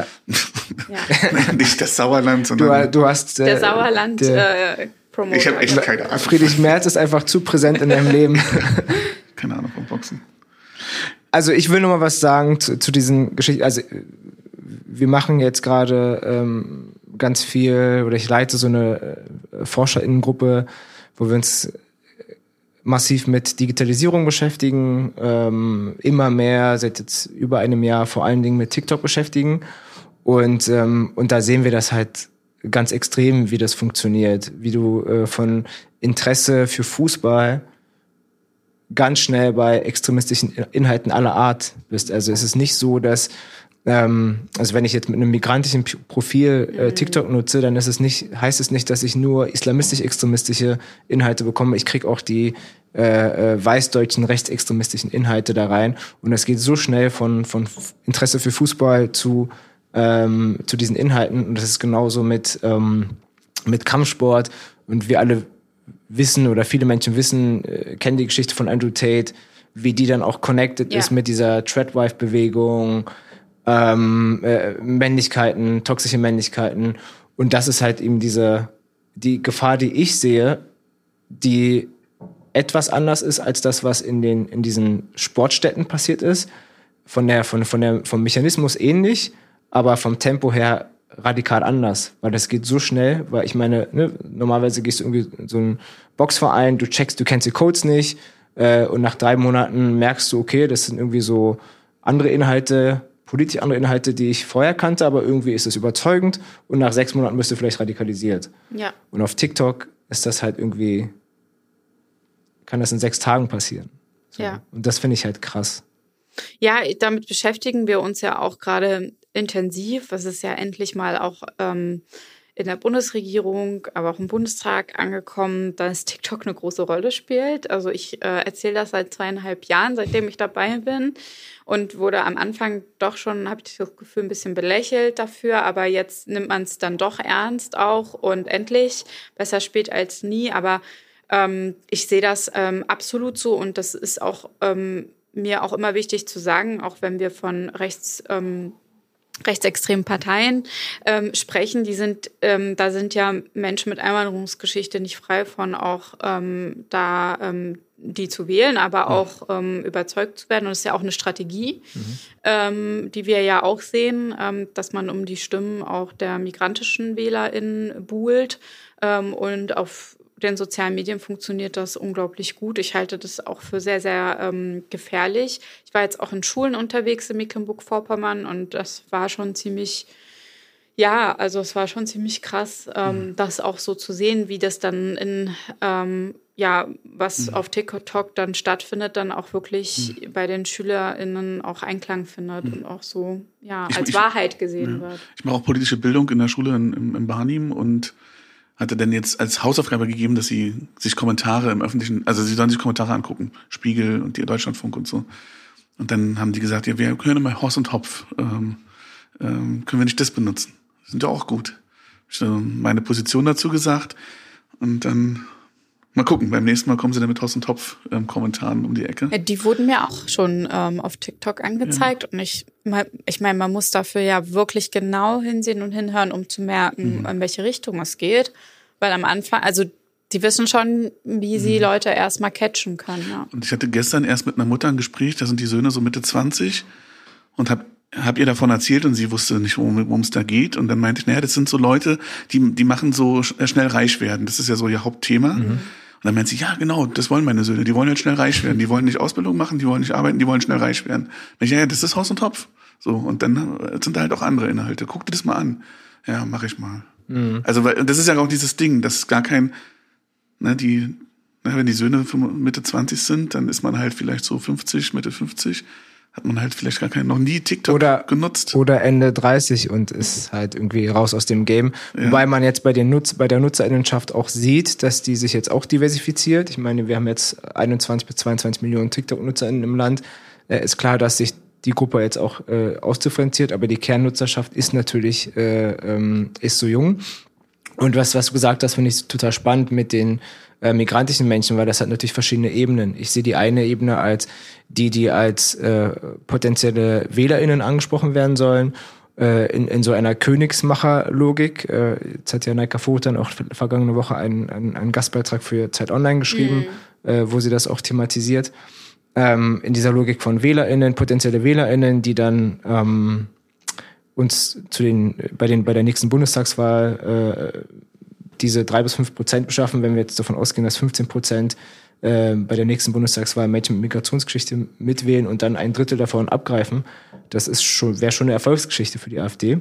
Nicht das Sauerland, sondern... Du hast... der Sauerland... Promoter. Ich habe echt keine Ahnung. Friedrich Merz ist einfach zu präsent in deinem Leben. Keine Ahnung vom Boxen. Also ich will noch mal was sagen zu diesen Geschichten. Also wir machen jetzt gerade ganz viel, oder ich leite so eine ForscherInnengruppe, wo wir uns massiv mit Digitalisierung beschäftigen, immer mehr, seit jetzt über einem Jahr vor allen Dingen mit TikTok beschäftigen. Und da sehen wir das halt ganz extrem, wie das funktioniert, wie du von Interesse für Fußball ganz schnell bei extremistischen Inhalten aller Art bist. Also es ist nicht so, dass also wenn ich jetzt mit einem migrantischen Profil TikTok nutze, dann heißt es nicht, dass ich nur islamistisch-extremistische Inhalte bekomme. Ich kriege auch die weißdeutschen rechtsextremistischen Inhalte da rein. Und das geht so schnell von Interesse für Fußball zu diesen Inhalten. Und das ist genauso mit Kampfsport. Und wir alle wissen, oder viele Menschen wissen, kennen die Geschichte von Andrew Tate, wie die dann auch connected ist mit dieser Treadwife-Bewegung, Männlichkeiten, toxische Männlichkeiten. Und das ist halt eben die Gefahr, die ich sehe, die etwas anders ist als das, was in diesen Sportstätten passiert ist. Vom Mechanismus ähnlich, aber vom Tempo her radikal anders, weil das geht so schnell, weil ich meine, normalerweise gehst du irgendwie in so einen Boxverein, du kennst die Codes nicht, und nach 3 Monaten merkst du, okay, das sind irgendwie so andere Inhalte, politisch andere Inhalte, die ich vorher kannte, aber irgendwie ist es überzeugend und nach 6 Monaten bist du vielleicht radikalisiert. Ja. Und auf TikTok ist das halt irgendwie, kann das in 6 Tagen passieren. So. Ja. Und das finde ich halt krass. Ja, damit beschäftigen wir uns ja auch gerade intensiv. Es ist ja endlich mal auch in der Bundesregierung, aber auch im Bundestag angekommen, dass TikTok eine große Rolle spielt. Also ich erzähle das seit 2,5 Jahren, seitdem ich dabei bin, und wurde am Anfang doch schon, habe ich das Gefühl, ein bisschen belächelt dafür, aber jetzt nimmt man es dann doch ernst auch und endlich, besser spät als nie, aber ich sehe das absolut so, und das ist auch mir auch immer wichtig zu sagen, auch wenn wir von rechtsextremen Parteien sprechen, da sind ja Menschen mit Einwanderungsgeschichte nicht frei von, auch die zu wählen, aber auch überzeugt zu werden. Und das ist ja auch eine Strategie, die wir ja auch sehen, dass man um die Stimmen auch der migrantischen WählerInnen buhlt. Und auf den sozialen Medien funktioniert das unglaublich gut. Ich halte das auch für sehr, sehr gefährlich. Ich war jetzt auch in Schulen unterwegs in Mecklenburg-Vorpommern, und das war schon ziemlich, es war schon ziemlich krass, das auch so zu sehen, wie das dann was auf TikTok dann stattfindet, dann auch wirklich bei den SchülerInnen auch Einklang findet und auch so als Wahrheit gesehen wird. Ich mache auch politische Bildung in der Schule in Barnim und hatte dann jetzt als Hausaufgabe gegeben, dass sie sich Kommentare im Öffentlichen, also sie sollen sich Kommentare angucken, Spiegel und die Deutschlandfunk und so. Und dann haben die gesagt, ja, wir können mal Horst und Hopf, können wir nicht das benutzen? Sind ja auch gut. Ich habe meine Position dazu gesagt, und dann Mal gucken, beim nächsten Mal kommen sie dann mit Haus und Topf Kommentaren um die Ecke. Ja, die wurden mir auch schon auf TikTok angezeigt. Ja. Und ich meine, man muss dafür ja wirklich genau hinsehen und hinhören, um zu merken, in welche Richtung es geht. Weil am Anfang, also die wissen schon, wie sie Leute erstmal catchen können. Ja. Und ich hatte gestern erst mit einer Mutter ein Gespräch, da sind die Söhne so Mitte 20 und hab ihr davon erzählt und sie wusste nicht, worum es da geht. Und dann meinte ich, naja, das sind so Leute, die machen so schnell reich werden. Das ist ja so ihr Hauptthema. Und dann meint sie, ja, genau, das wollen meine Söhne. Die wollen halt schnell reich werden. Die wollen nicht Ausbildung machen, die wollen nicht arbeiten, die wollen schnell reich werden. Ich, ja, das ist Haus und Topf. So, und dann sind da halt auch andere Inhalte. Guck dir das mal an. Ja, mach ich mal. Also, weil das ist ja auch dieses Ding, dass gar kein, wenn die Söhne Mitte 20 sind, dann ist man halt vielleicht so 50, Mitte 50. Hat man halt vielleicht noch nie TikTok genutzt. Oder Ende 30 und ist halt irgendwie raus aus dem Game. Ja. Wobei man jetzt bei der Nutzerinnenschaft auch sieht, dass die sich jetzt auch diversifiziert. Ich meine, wir haben jetzt 21 bis 22 Millionen TikTok-NutzerInnen im Land. Ist klar, dass sich die Gruppe jetzt auch ausdifferenziert, aber die Kernnutzerschaft ist natürlich ist so jung. Und was du gesagt hast, finde ich total spannend mit den migrantischen Menschen, weil das hat natürlich verschiedene Ebenen. Ich sehe die eine Ebene als die als potenzielle WählerInnen angesprochen werden sollen, in so einer Königsmacher-Logik. Jetzt hat ja Naika Vogt dann auch vergangene Woche einen Gastbeitrag für Zeit Online geschrieben, wo sie das auch thematisiert. In dieser Logik von WählerInnen, potenzielle WählerInnen, die dann uns bei der nächsten Bundestagswahl diese 3-5% beschaffen, wenn wir jetzt davon ausgehen, dass 15% bei der nächsten Bundestagswahl Menschen mit Migrationsgeschichte mitwählen und dann 1/3 davon abgreifen. Das wäre schon eine Erfolgsgeschichte für die AfD.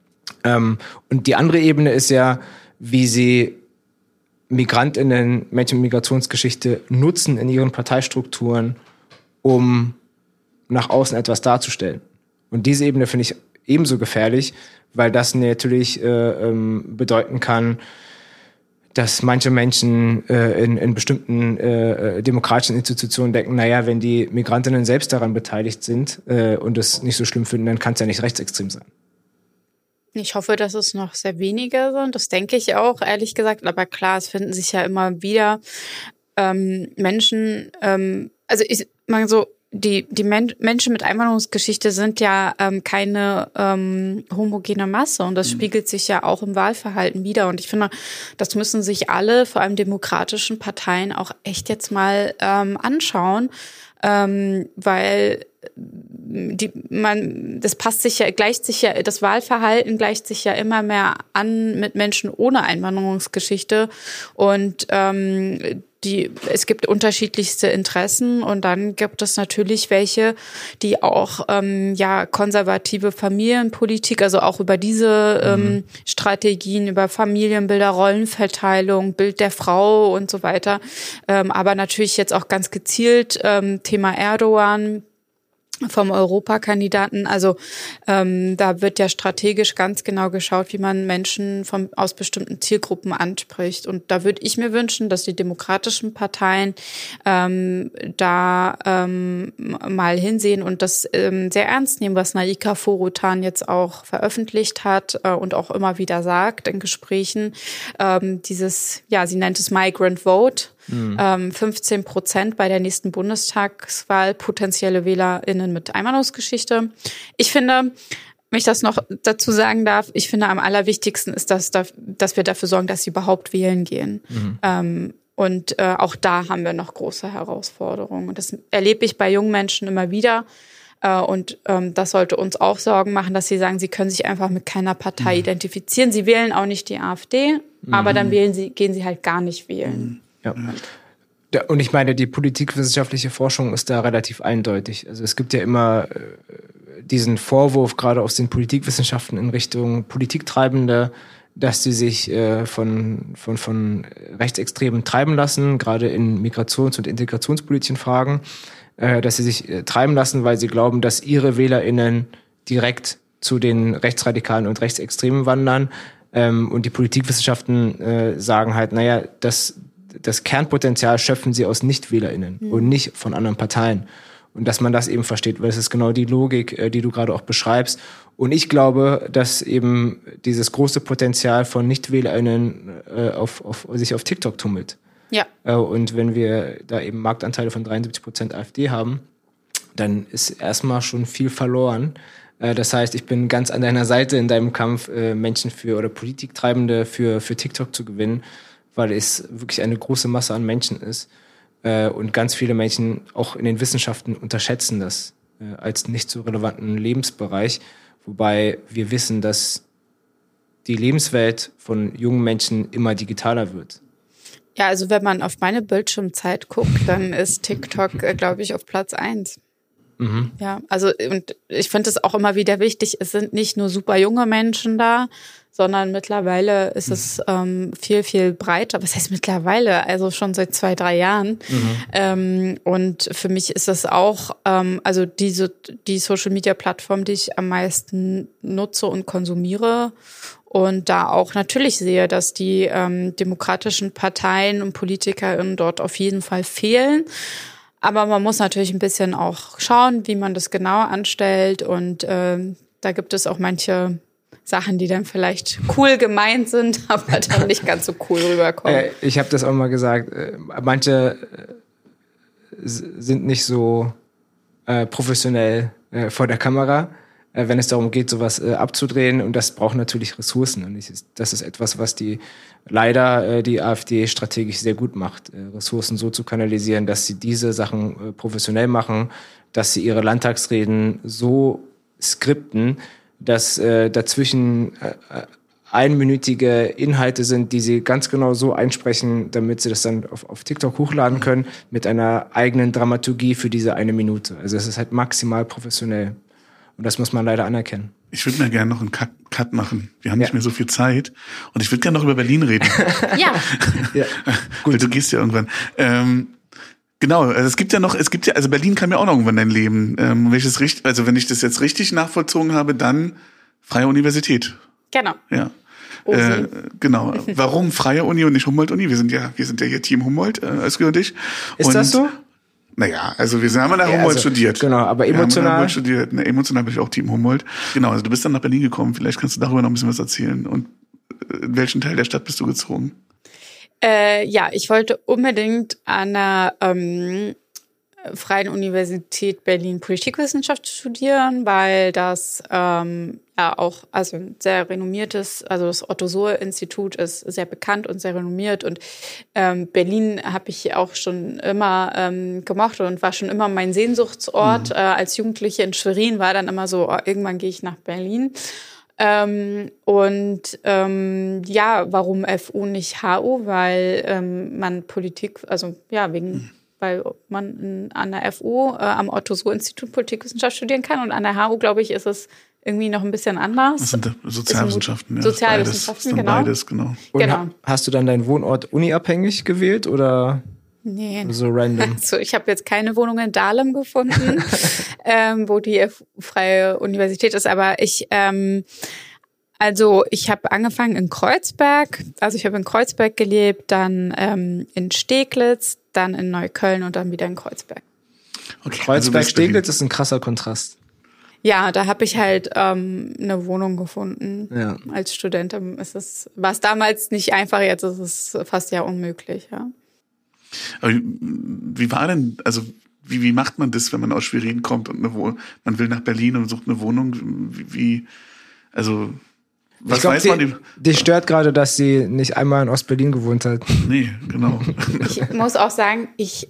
Und die andere Ebene ist ja, wie sie MigrantInnen, Menschen mit Migrationsgeschichte nutzen in ihren Parteistrukturen, um nach außen etwas darzustellen. Und diese Ebene finde ich ebenso gefährlich, weil das natürlich bedeuten kann, dass manche Menschen in bestimmten demokratischen Institutionen denken, naja, wenn die Migrantinnen selbst daran beteiligt sind und es nicht so schlimm finden, dann kann es ja nicht rechtsextrem sein. Ich hoffe, dass es noch sehr wenige sind. Das denke ich auch, ehrlich gesagt. Aber klar, es finden sich ja immer wieder Menschen, also ich meine so, die Menschen mit Einwanderungsgeschichte sind ja keine homogene Masse und das spiegelt sich ja auch im Wahlverhalten wider. Und ich finde, das müssen sich alle, vor allem demokratischen Parteien, auch echt jetzt mal anschauen, weil das Wahlverhalten gleicht sich ja immer mehr an mit Menschen ohne Einwanderungsgeschichte und es gibt unterschiedlichste Interessen und dann gibt es natürlich welche, die auch konservative Familienpolitik, also auch über diese Strategien, über Familienbilder, Rollenverteilung, Bild der Frau und so weiter, aber natürlich jetzt auch ganz gezielt Thema Erdogan vom Europakandidaten. Also da wird ja strategisch ganz genau geschaut, wie man Menschen aus bestimmten Zielgruppen anspricht. Und da würde ich mir wünschen, dass die demokratischen Parteien da mal hinsehen und das sehr ernst nehmen, was Naika Forutan jetzt auch veröffentlicht hat und auch immer wieder sagt in Gesprächen. Sie nennt es Migrant Vote. 15% bei der nächsten Bundestagswahl potenzielle WählerInnen mit Einwanderungsgeschichte. Ich finde, wenn ich das noch dazu sagen darf, ich finde am allerwichtigsten ist, dass wir dafür sorgen, dass sie überhaupt wählen gehen. Und auch da haben wir noch große Herausforderungen. Und das erlebe ich bei jungen Menschen immer wieder. Und das sollte uns auch Sorgen machen, dass sie sagen, sie können sich einfach mit keiner Partei identifizieren. Sie wählen auch nicht die AfD, aber dann gehen sie halt gar nicht wählen. Ja. Und ich meine, die politikwissenschaftliche Forschung ist da relativ eindeutig. Also es gibt ja immer diesen Vorwurf, gerade aus den Politikwissenschaften in Richtung Politiktreibende, dass sie sich von Rechtsextremen treiben lassen, gerade in migrations- und integrationspolitischen Fragen, dass sie sich treiben lassen, weil sie glauben, dass ihre WählerInnen direkt zu den Rechtsradikalen und Rechtsextremen wandern. Und die Politikwissenschaften sagen halt, naja, das Kernpotenzial schöpfen sie aus NichtwählerInnen und nicht von anderen Parteien. Und dass man das eben versteht, weil es ist genau die Logik, die du gerade auch beschreibst. Und ich glaube, dass eben dieses große Potenzial von NichtwählerInnen sich auf TikTok tummelt. Ja. Und wenn wir da eben Marktanteile von 73% AfD haben, dann ist erstmal schon viel verloren. Das heißt, ich bin ganz an deiner Seite in deinem Kampf, Menschen oder Politiktreibende für TikTok zu gewinnen, weil es wirklich eine große Masse an Menschen ist. Und ganz viele Menschen auch in den Wissenschaften unterschätzen das als nicht so relevanten Lebensbereich, wobei wir wissen, dass die Lebenswelt von jungen Menschen immer digitaler wird. Ja, also wenn man auf meine Bildschirmzeit guckt, dann ist TikTok, glaube ich, auf Platz 1. Mhm. Ja, also und ich finde es auch immer wieder wichtig, es sind nicht nur super junge Menschen da, sondern mittlerweile ist es viel, viel breiter. Was heißt mittlerweile? Also schon seit 2-3 Jahren. Und für mich ist das auch, also die Social-Media-Plattform, die ich am meisten nutze und konsumiere. Und da auch natürlich sehe, dass die demokratischen Parteien und PolitikerInnen dort auf jeden Fall fehlen. Aber man muss natürlich ein bisschen auch schauen, wie man das genau anstellt. Und da gibt es auch manche Sachen, die dann vielleicht cool gemeint sind, aber dann nicht ganz so cool rüberkommen. Ich habe das auch mal gesagt. Manche sind nicht so professionell vor der Kamera, wenn es darum geht, sowas abzudrehen. Und das braucht natürlich Ressourcen. Und das ist etwas, was die AfD strategisch sehr gut macht, Ressourcen so zu kanalisieren, dass sie diese Sachen professionell machen, dass sie ihre Landtagsreden so skripten, dass dazwischen einminütige Inhalte sind, die sie ganz genau so einsprechen, damit sie das dann auf TikTok hochladen können, mit einer eigenen Dramaturgie für diese 1 Minute. Also es ist halt maximal professionell. Und das muss man leider anerkennen. Ich würde mir gerne noch einen Cut machen. Wir haben nicht mehr so viel Zeit. Und ich würde gerne noch über Berlin reden. Ja. Gut. Weil du gehst ja irgendwann. Genau, also also Berlin kam ja auch noch irgendwann dein Leben. Wenn ich das jetzt richtig nachvollzogen habe, dann Freie Universität. Genau. Ja. Genau. Warum Freie Uni und nicht Humboldt-Uni? Wir sind ja hier Team Humboldt, Özgür und ich. Ist das so? Naja, also wir haben an der Humboldt studiert. Genau, aber emotional. Emotional bin ich auch Team Humboldt. Genau, also du bist dann nach Berlin gekommen. Vielleicht kannst du darüber noch ein bisschen was erzählen. Und in welchen Teil der Stadt bist du gezogen? Ja, ich wollte unbedingt an der Freien Universität Berlin Politikwissenschaft studieren, weil das auch also ein sehr renommiertes, also das Otto-Suhr-Institut ist sehr bekannt und sehr renommiert und Berlin habe ich auch schon immer gemocht und war schon immer mein Sehnsuchtsort. Als Jugendliche in Schwerin war dann immer so, irgendwann gehe ich nach Berlin. Warum FU nicht HU? Weil man Politik, also ja, weil man an der FU am Otto-Suhr-Institut Politikwissenschaft studieren kann und an der HU, glaube ich, ist es irgendwie noch ein bisschen anders. Das sind Sozialwissenschaften. Sozialwissenschaften, genau. Beides, genau. Und genau. Hast du dann deinen Wohnort uniabhängig gewählt oder nee, so random? Also ich habe jetzt keine Wohnung in Dahlem gefunden, wo die Freie Universität ist, aber ich habe angefangen in Kreuzberg, also ich habe in Kreuzberg gelebt, dann in Steglitz, dann in Neukölln und dann wieder in Kreuzberg. Okay, Kreuzberg-Steglitz ist ein krasser Kontrast. Ja, da habe ich halt eine Wohnung gefunden. Ja. Als Studentin war es damals nicht einfach, jetzt ist es fast ja unmöglich, ja. Aber wie war denn, also wie macht man das, wenn man aus Schwerin kommt und man will nach Berlin und sucht eine Wohnung? Was weiß man? Dich stört gerade, dass sie nicht einmal in Ostberlin gewohnt hat. Nee, genau. Ich muss auch sagen, ich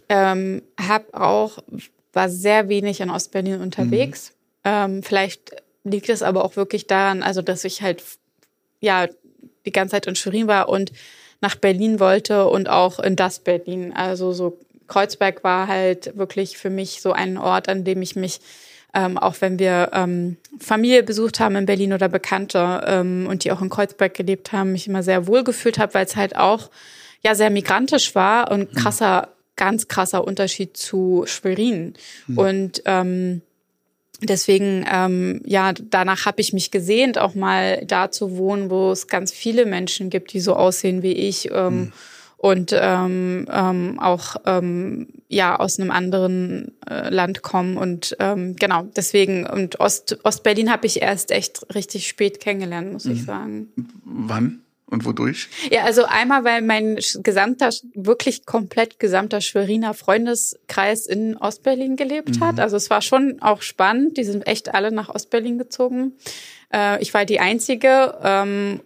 war sehr wenig in Ostberlin unterwegs. Vielleicht liegt es aber auch wirklich daran, also dass ich halt ja die ganze Zeit in Schwerin war und nach Berlin wollte und auch in das Berlin. Also so Kreuzberg war halt wirklich für mich so ein Ort, an dem ich mich auch wenn wir Familie besucht haben in Berlin oder Bekannte und die auch in Kreuzberg gelebt haben, mich immer sehr wohl gefühlt habe, weil es halt auch ja sehr migrantisch war und ganz krasser Unterschied zu Schwerin. Und deswegen, danach habe ich mich gesehnt, auch mal da zu wohnen, wo es ganz viele Menschen gibt, die so aussehen wie ich. Und auch aus einem anderen Land kommen und genau deswegen und Ostberlin habe ich erst echt richtig spät kennengelernt, muss ich sagen. Wann? Und wodurch? Ja, also einmal, weil mein wirklich komplett gesamter Schweriner Freundeskreis in Ostberlin gelebt hat. Also es war schon auch spannend. Die sind echt alle nach Ostberlin gezogen. Ich war die Einzige.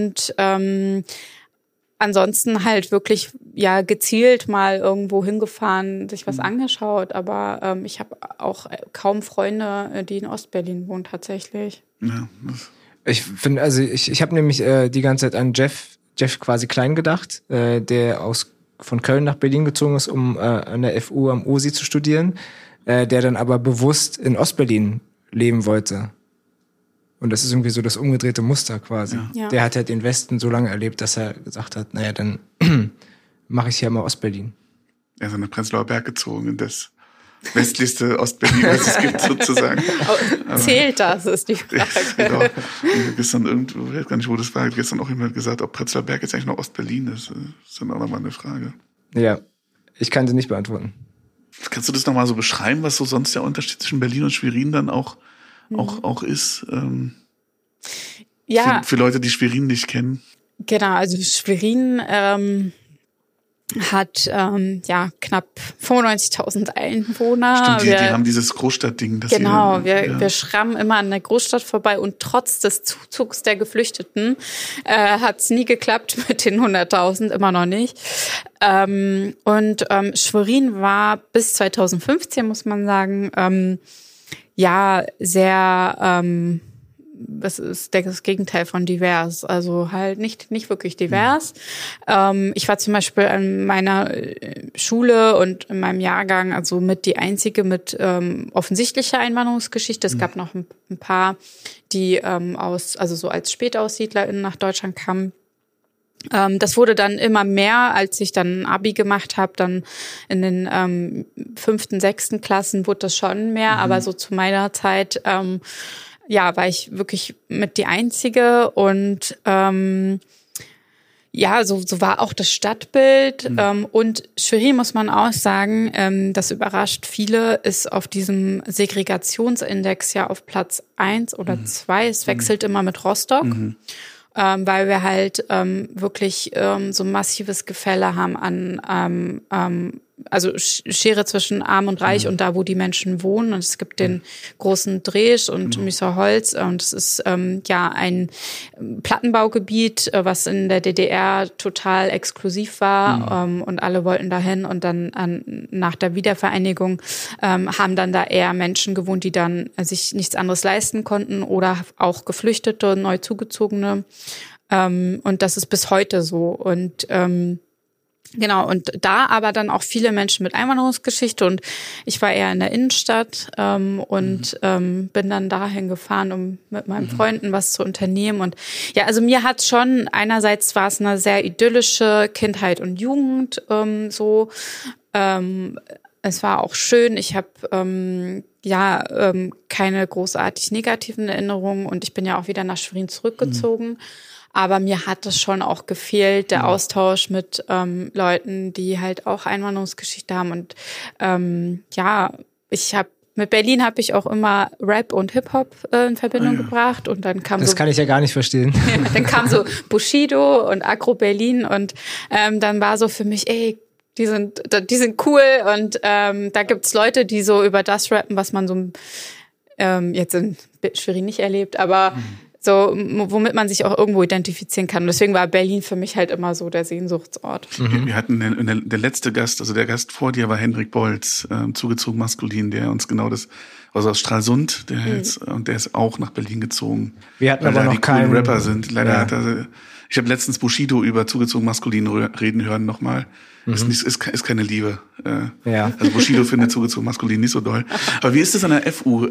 Ansonsten halt wirklich ja gezielt mal irgendwo hingefahren, sich was angeschaut. Aber ich habe auch kaum Freunde, die in Ostberlin wohnen tatsächlich. Ja, ich finde, also ich habe nämlich die ganze Zeit an Jeff quasi Klein gedacht, der von Köln nach Berlin gezogen ist, um an der FU am OSI zu studieren, der dann aber bewusst in Ostberlin leben wollte. Und das ist irgendwie so das umgedrehte Muster quasi. Ja. Der hat halt den Westen so lange erlebt, dass er gesagt hat, naja, dann mache ich hier mal Ostberlin. Er ist an den Prenzlauer Berg gezogen in das westlichste Ostberlin, was es gibt, sozusagen. Zählt das, ist die Frage. Genau. Gestern irgendwo, ich weiß gar nicht, wo das war, hat gestern auch jemand gesagt, ob Prenzlauer Berg jetzt eigentlich noch Ostberlin ist. Das ist dann auch nochmal eine Frage. Ja, ich kann sie nicht beantworten. Kannst du das nochmal so beschreiben, was so sonst der Unterschied zwischen Berlin und Schwerin dann auch ist? Ja. Für Leute, die Schwerin nicht kennen. Genau, also Schwerin hat knapp 95.000 Einwohner. Stimmt, die haben dieses Großstadtding. Genau, wir schrammen immer an der Großstadt vorbei und trotz des Zuzugs der Geflüchteten hat es nie geklappt mit den 100.000, immer noch nicht. Schwerin war bis 2015, muss man sagen, sehr das ist das Gegenteil von divers, also halt nicht wirklich divers. Ich war zum Beispiel an meiner Schule und in meinem Jahrgang also mit die einzige mit offensichtlicher Einwanderungsgeschichte. Es gab noch ein paar, die so als SpätaussiedlerInnen nach Deutschland kamen. Das wurde dann immer mehr, als ich dann Abi gemacht habe, dann in den 5., 6. Klassen wurde das schon mehr, aber so zu meiner Zeit war ich wirklich mit die Einzige und so war auch das Stadtbild. Und Schwerin, muss man auch sagen, das überrascht viele, ist auf diesem Segregationsindex ja auf Platz 1 oder 2. Es wechselt immer mit Rostock. Weil wir halt wirklich so ein massives Gefälle haben an also Schere zwischen Arm und Reich und da, wo die Menschen wohnen. Und es gibt den großen Dresch und Müsserholz. Und es ist ein Plattenbaugebiet, was in der DDR total exklusiv war. Und alle wollten dahin. Und dann nach der Wiedervereinigung haben dann da eher Menschen gewohnt, die dann sich nichts anderes leisten konnten oder auch Geflüchtete, neu Zugezogene. Und das ist bis heute so. Und genau, und da aber dann auch viele Menschen mit Einwanderungsgeschichte und ich war eher in der Innenstadt bin dann dahin gefahren, um mit meinen Freunden was zu unternehmen und ja, also mir hat schon, einerseits war es eine sehr idyllische Kindheit und Jugend es war auch schön, ich habe keine großartig negativen Erinnerungen und ich bin ja auch wieder nach Schwerin zurückgezogen. Aber mir hat es schon auch gefehlt, der Austausch mit Leuten, die halt auch Einwanderungsgeschichte haben. Und mit Berlin habe ich auch immer Rap und Hip-Hop in Verbindung gebracht. Und dann kam das kann ich ja gar nicht verstehen. Dann kam so Bushido und Agro Berlin und dann war so für mich, ey, die sind cool und da gibt's Leute, die so über das rappen, was man so jetzt in Schwerin nicht erlebt, aber so, womit man sich auch irgendwo identifizieren kann. Und deswegen war Berlin für mich halt immer so der Sehnsuchtsort. Wir hatten der letzte Gast, also der Gast vor dir war Henrik Bolz, zugezogen maskulin, der uns genau das, also aus Stralsund, und der ist auch nach Berlin gezogen. Wir hatten aber noch keinen Rapper sind. Leider ich habe letztens Bushido über zugezogen maskulin reden hören nochmal. Ist keine Liebe. Also Bushido findet zugezogen maskulin nicht so doll. Aber wie ist das an der FU?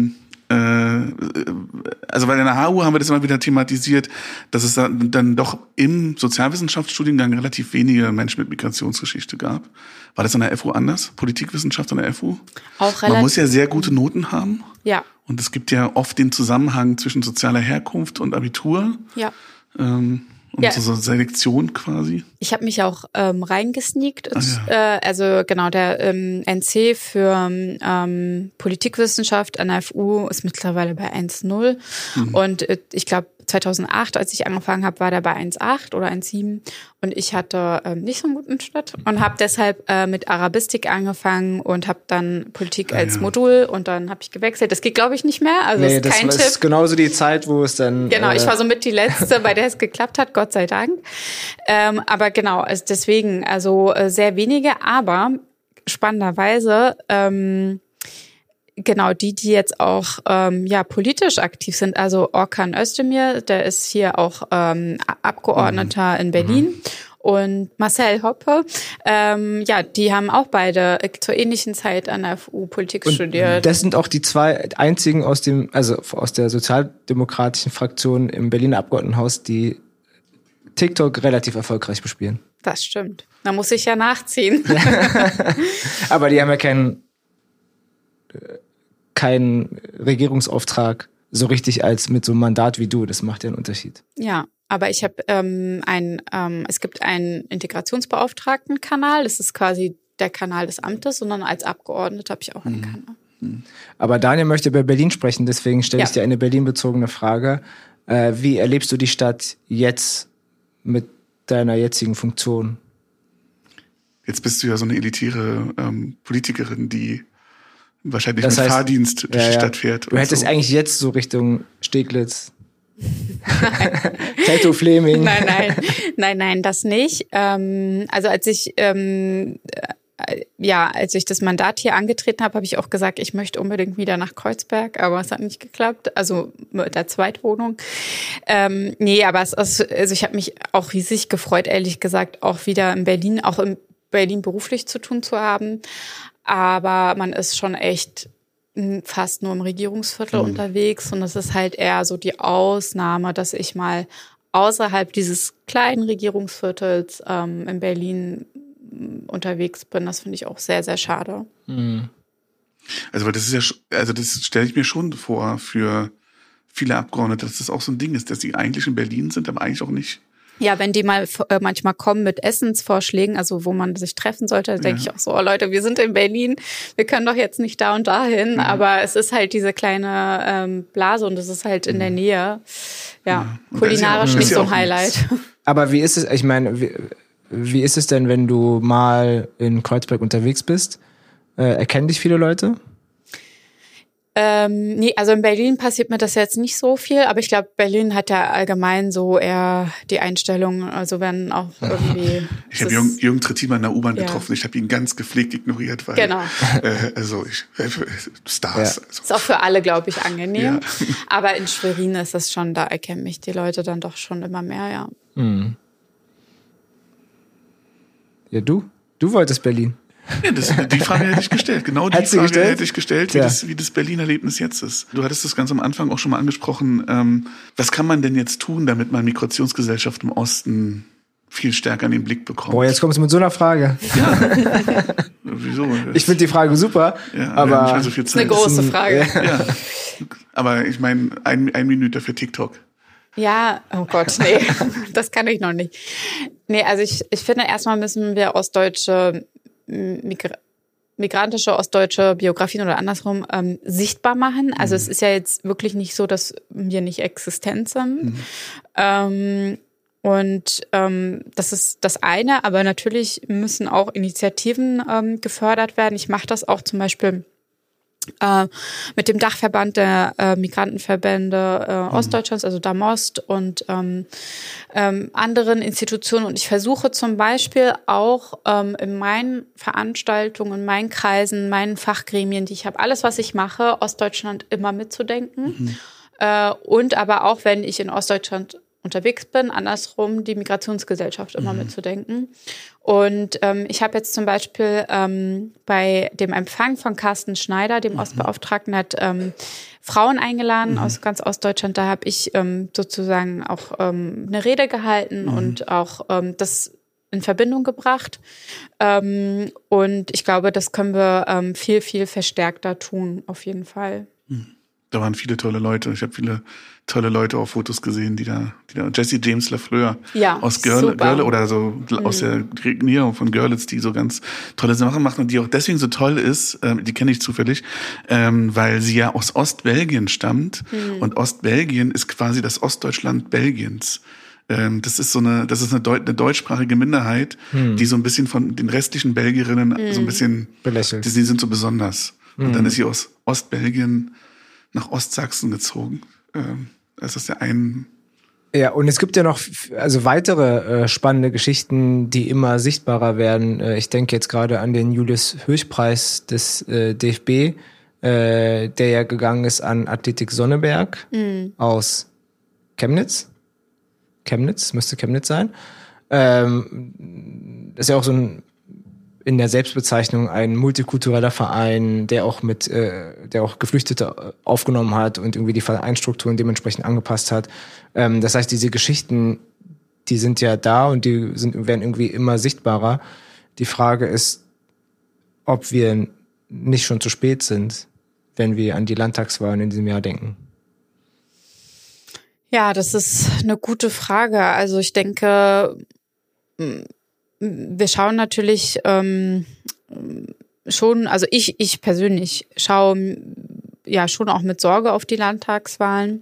Also bei der HU haben wir das immer wieder thematisiert, dass es dann doch im Sozialwissenschaftsstudiengang relativ wenige Menschen mit Migrationsgeschichte gab. War das an der FU anders? Politikwissenschaft an der FU? Auch relativ. Man muss ja sehr gute Noten haben. Ja. Und es gibt ja oft den Zusammenhang zwischen sozialer Herkunft und Abitur. Ja. Und so Selektion quasi. Ich habe mich auch reingesneakt. Also genau, der NC für Politikwissenschaft an der FU ist mittlerweile bei 1,0. Und ich glaube, 2008, als ich angefangen habe, war der bei 1,8 oder 1,7 und ich hatte nicht so einen guten Schnitt und habe deshalb mit Arabistik angefangen und habe dann Politik als Modul und dann habe ich gewechselt. Das geht, glaube ich, nicht mehr. Also nee, ist kein das Tipp. ist genauso die Zeit, wo es dann... Genau, ich war somit die Letzte, bei der es geklappt hat, Gott sei Dank. Aber genau, also deswegen, also sehr wenige, aber spannenderweise... Genau, die jetzt auch politisch aktiv sind. Also Orkan Özdemir, der ist hier auch Abgeordneter in Berlin. Und Marcel Hoppe, die haben auch beide zur ähnlichen Zeit an der FU Politik studiert. Das sind auch die zwei einzigen aus der sozialdemokratischen Fraktion im Berliner Abgeordnetenhaus, die TikTok relativ erfolgreich bespielen. Das stimmt. Da muss ich ja nachziehen. Aber die haben ja keinen Regierungsauftrag so richtig als mit so einem Mandat wie du. Das macht ja einen Unterschied. Ja, aber ich habe es gibt einen Integrationsbeauftragten-Kanal. Das ist quasi der Kanal des Amtes, sondern als Abgeordneter habe ich auch einen Kanal. Aber Daniel möchte über Berlin sprechen, deswegen stelle ich dir eine Berlin-bezogene Frage. Wie erlebst du die Stadt jetzt mit deiner jetzigen Funktion? Jetzt bist du ja so eine elitäre Politikerin, die wahrscheinlich mit Fahrdienst durch die Stadt fährt. Du hättest eigentlich jetzt so Richtung Steglitz, Teltow Fleming. Nein, das nicht. Also als ich das Mandat hier angetreten habe, habe ich auch gesagt, ich möchte unbedingt wieder nach Kreuzberg, aber es hat nicht geklappt, also mit der Zweitwohnung. Aber ich habe mich auch riesig gefreut, ehrlich gesagt, auch wieder in Berlin beruflich zu tun zu haben. Aber man ist schon echt fast nur im Regierungsviertel unterwegs und es ist halt eher so die Ausnahme, dass ich mal außerhalb dieses kleinen Regierungsviertels in Berlin unterwegs bin. Das finde ich auch sehr, sehr schade. Also das ist das stelle ich mir schon vor für viele Abgeordnete, dass das auch so ein Ding ist, dass sie eigentlich in Berlin sind, aber eigentlich auch nicht. Ja, wenn die mal manchmal kommen mit Essensvorschlägen, also wo man sich treffen sollte, denke ich auch so, Leute, wir sind in Berlin, wir können doch jetzt nicht da und dahin, aber es ist halt diese kleine Blase und es ist halt in der Nähe. Ja, kulinarisch nicht so ein Highlight. Aber wie ist es, ich meine, wie ist es denn, wenn du mal in Kreuzberg unterwegs bist? Erkennen dich viele Leute? Also in Berlin passiert mir das jetzt nicht so viel, aber ich glaube, Berlin hat ja allgemein so eher die Einstellung, also wenn auch irgendwie... Ich habe Jürgen Trittin in der U-Bahn getroffen, ich habe ihn ganz gepflegt ignoriert, weil Stars. Ja. Ist auch für alle, glaube ich, angenehm. Ja. Aber in Schwerin ist das schon, da erkennen mich die Leute dann doch schon immer mehr, ja. Ja, du wolltest Berlin. Ja, die Frage hätte ich gestellt. Genau die Frage hätte ich gestellt, wie das Berlin-Erlebnis jetzt ist. Du hattest das ganz am Anfang auch schon mal angesprochen. Was kann man denn jetzt tun, damit man Migrationsgesellschaft im Osten viel stärker in den Blick bekommt? Boah, jetzt kommst du mit so einer Frage. Ja. Wieso? Ich finde die Frage super, aber nicht mehr so viel Zeit. Das ist eine große Frage. Ja. Aber ich meine, ein Minute für TikTok. Ja, oh Gott, nee, das kann ich noch nicht. Nee, also ich finde, erstmal müssen wir migrantische ostdeutsche Biografien oder andersrum sichtbar machen. Also es ist ja jetzt wirklich nicht so, dass wir nicht existent sind. Das ist das eine, aber natürlich müssen auch Initiativen gefördert werden. Ich mache das auch zum Beispiel mit dem Dachverband der Migrantenverbände Ostdeutschlands, also DAMOST und anderen Institutionen. Und ich versuche zum Beispiel auch in meinen Veranstaltungen, in meinen Kreisen, meinen Fachgremien, die ich habe, alles, was ich mache, Ostdeutschland immer mitzudenken. Und aber auch, wenn ich in Ostdeutschland unterwegs bin, andersrum die Migrationsgesellschaft immer mitzudenken. Und ich habe jetzt zum Beispiel bei dem Empfang von Carsten Schneider, dem Ostbeauftragten, hat Frauen eingeladen aus ganz Ostdeutschland. Da habe ich sozusagen auch eine Rede gehalten und auch das in Verbindung gebracht. Und ich glaube, das können wir viel, viel verstärkter tun, auf jeden Fall. Da waren viele tolle Leute. Ich habe viele tolle Leute auf Fotos gesehen, die da Jesse James Lafleur aus Görle oder so aus der Nähe von Görlitz, die so ganz tolle Sachen macht und die auch deswegen so toll ist, die kenne ich zufällig, weil sie ja aus Ostbelgien stammt und Ostbelgien ist quasi das Ostdeutschland Belgiens. Das ist eine deutschsprachige Minderheit, die so ein bisschen von den restlichen Belgierinnen so ein bisschen belächelt. Die sind so besonders. Und dann ist sie aus Ostbelgien nach Ostsachsen gezogen. Das ist der einen. Ja, und es gibt ja noch weitere spannende Geschichten, die immer sichtbarer werden. Ich denke jetzt gerade an den Julius-Hirsch-Preis des DFB, der ja gegangen ist an Athletik Sonneberg aus Chemnitz. Müsste Chemnitz sein. Das ist ja auch so in der Selbstbezeichnung ein multikultureller Verein, der auch Geflüchtete aufgenommen hat und irgendwie die Vereinsstrukturen dementsprechend angepasst hat. Das heißt, diese Geschichten, die sind ja da und werden irgendwie immer sichtbarer. Die Frage ist, ob wir nicht schon zu spät sind, wenn wir an die Landtagswahlen in diesem Jahr denken. Ja, das ist eine gute Frage. Also ich denke, wir schauen natürlich schon, also ich persönlich schaue ja schon auch mit Sorge auf die Landtagswahlen.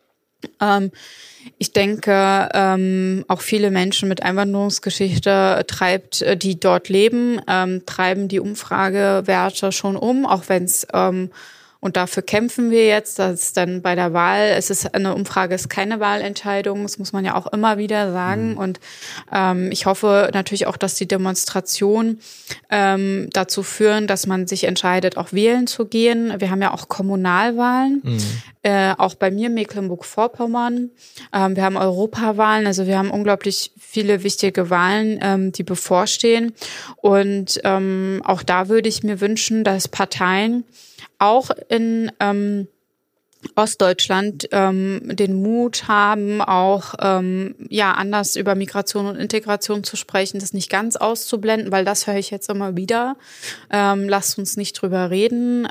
Ich denke, auch viele Menschen mit Einwanderungsgeschichte die dort leben, treiben die Umfragewerte schon um, auch wenn es und dafür kämpfen wir jetzt, dass dann bei der Wahl, eine Umfrage ist keine Wahlentscheidung, das muss man ja auch immer wieder sagen. Und ich hoffe natürlich auch, dass die Demonstrationen dazu führen, dass man sich entscheidet, auch wählen zu gehen. Wir haben ja auch Kommunalwahlen, auch bei mir Mecklenburg-Vorpommern. Wir haben Europawahlen, also wir haben unglaublich viele wichtige Wahlen, die bevorstehen. Und auch da würde ich mir wünschen, dass Parteien auch in Ostdeutschland den Mut haben, auch anders über Migration und Integration zu sprechen, das nicht ganz auszublenden, weil das höre ich jetzt immer wieder. Lasst uns nicht drüber reden.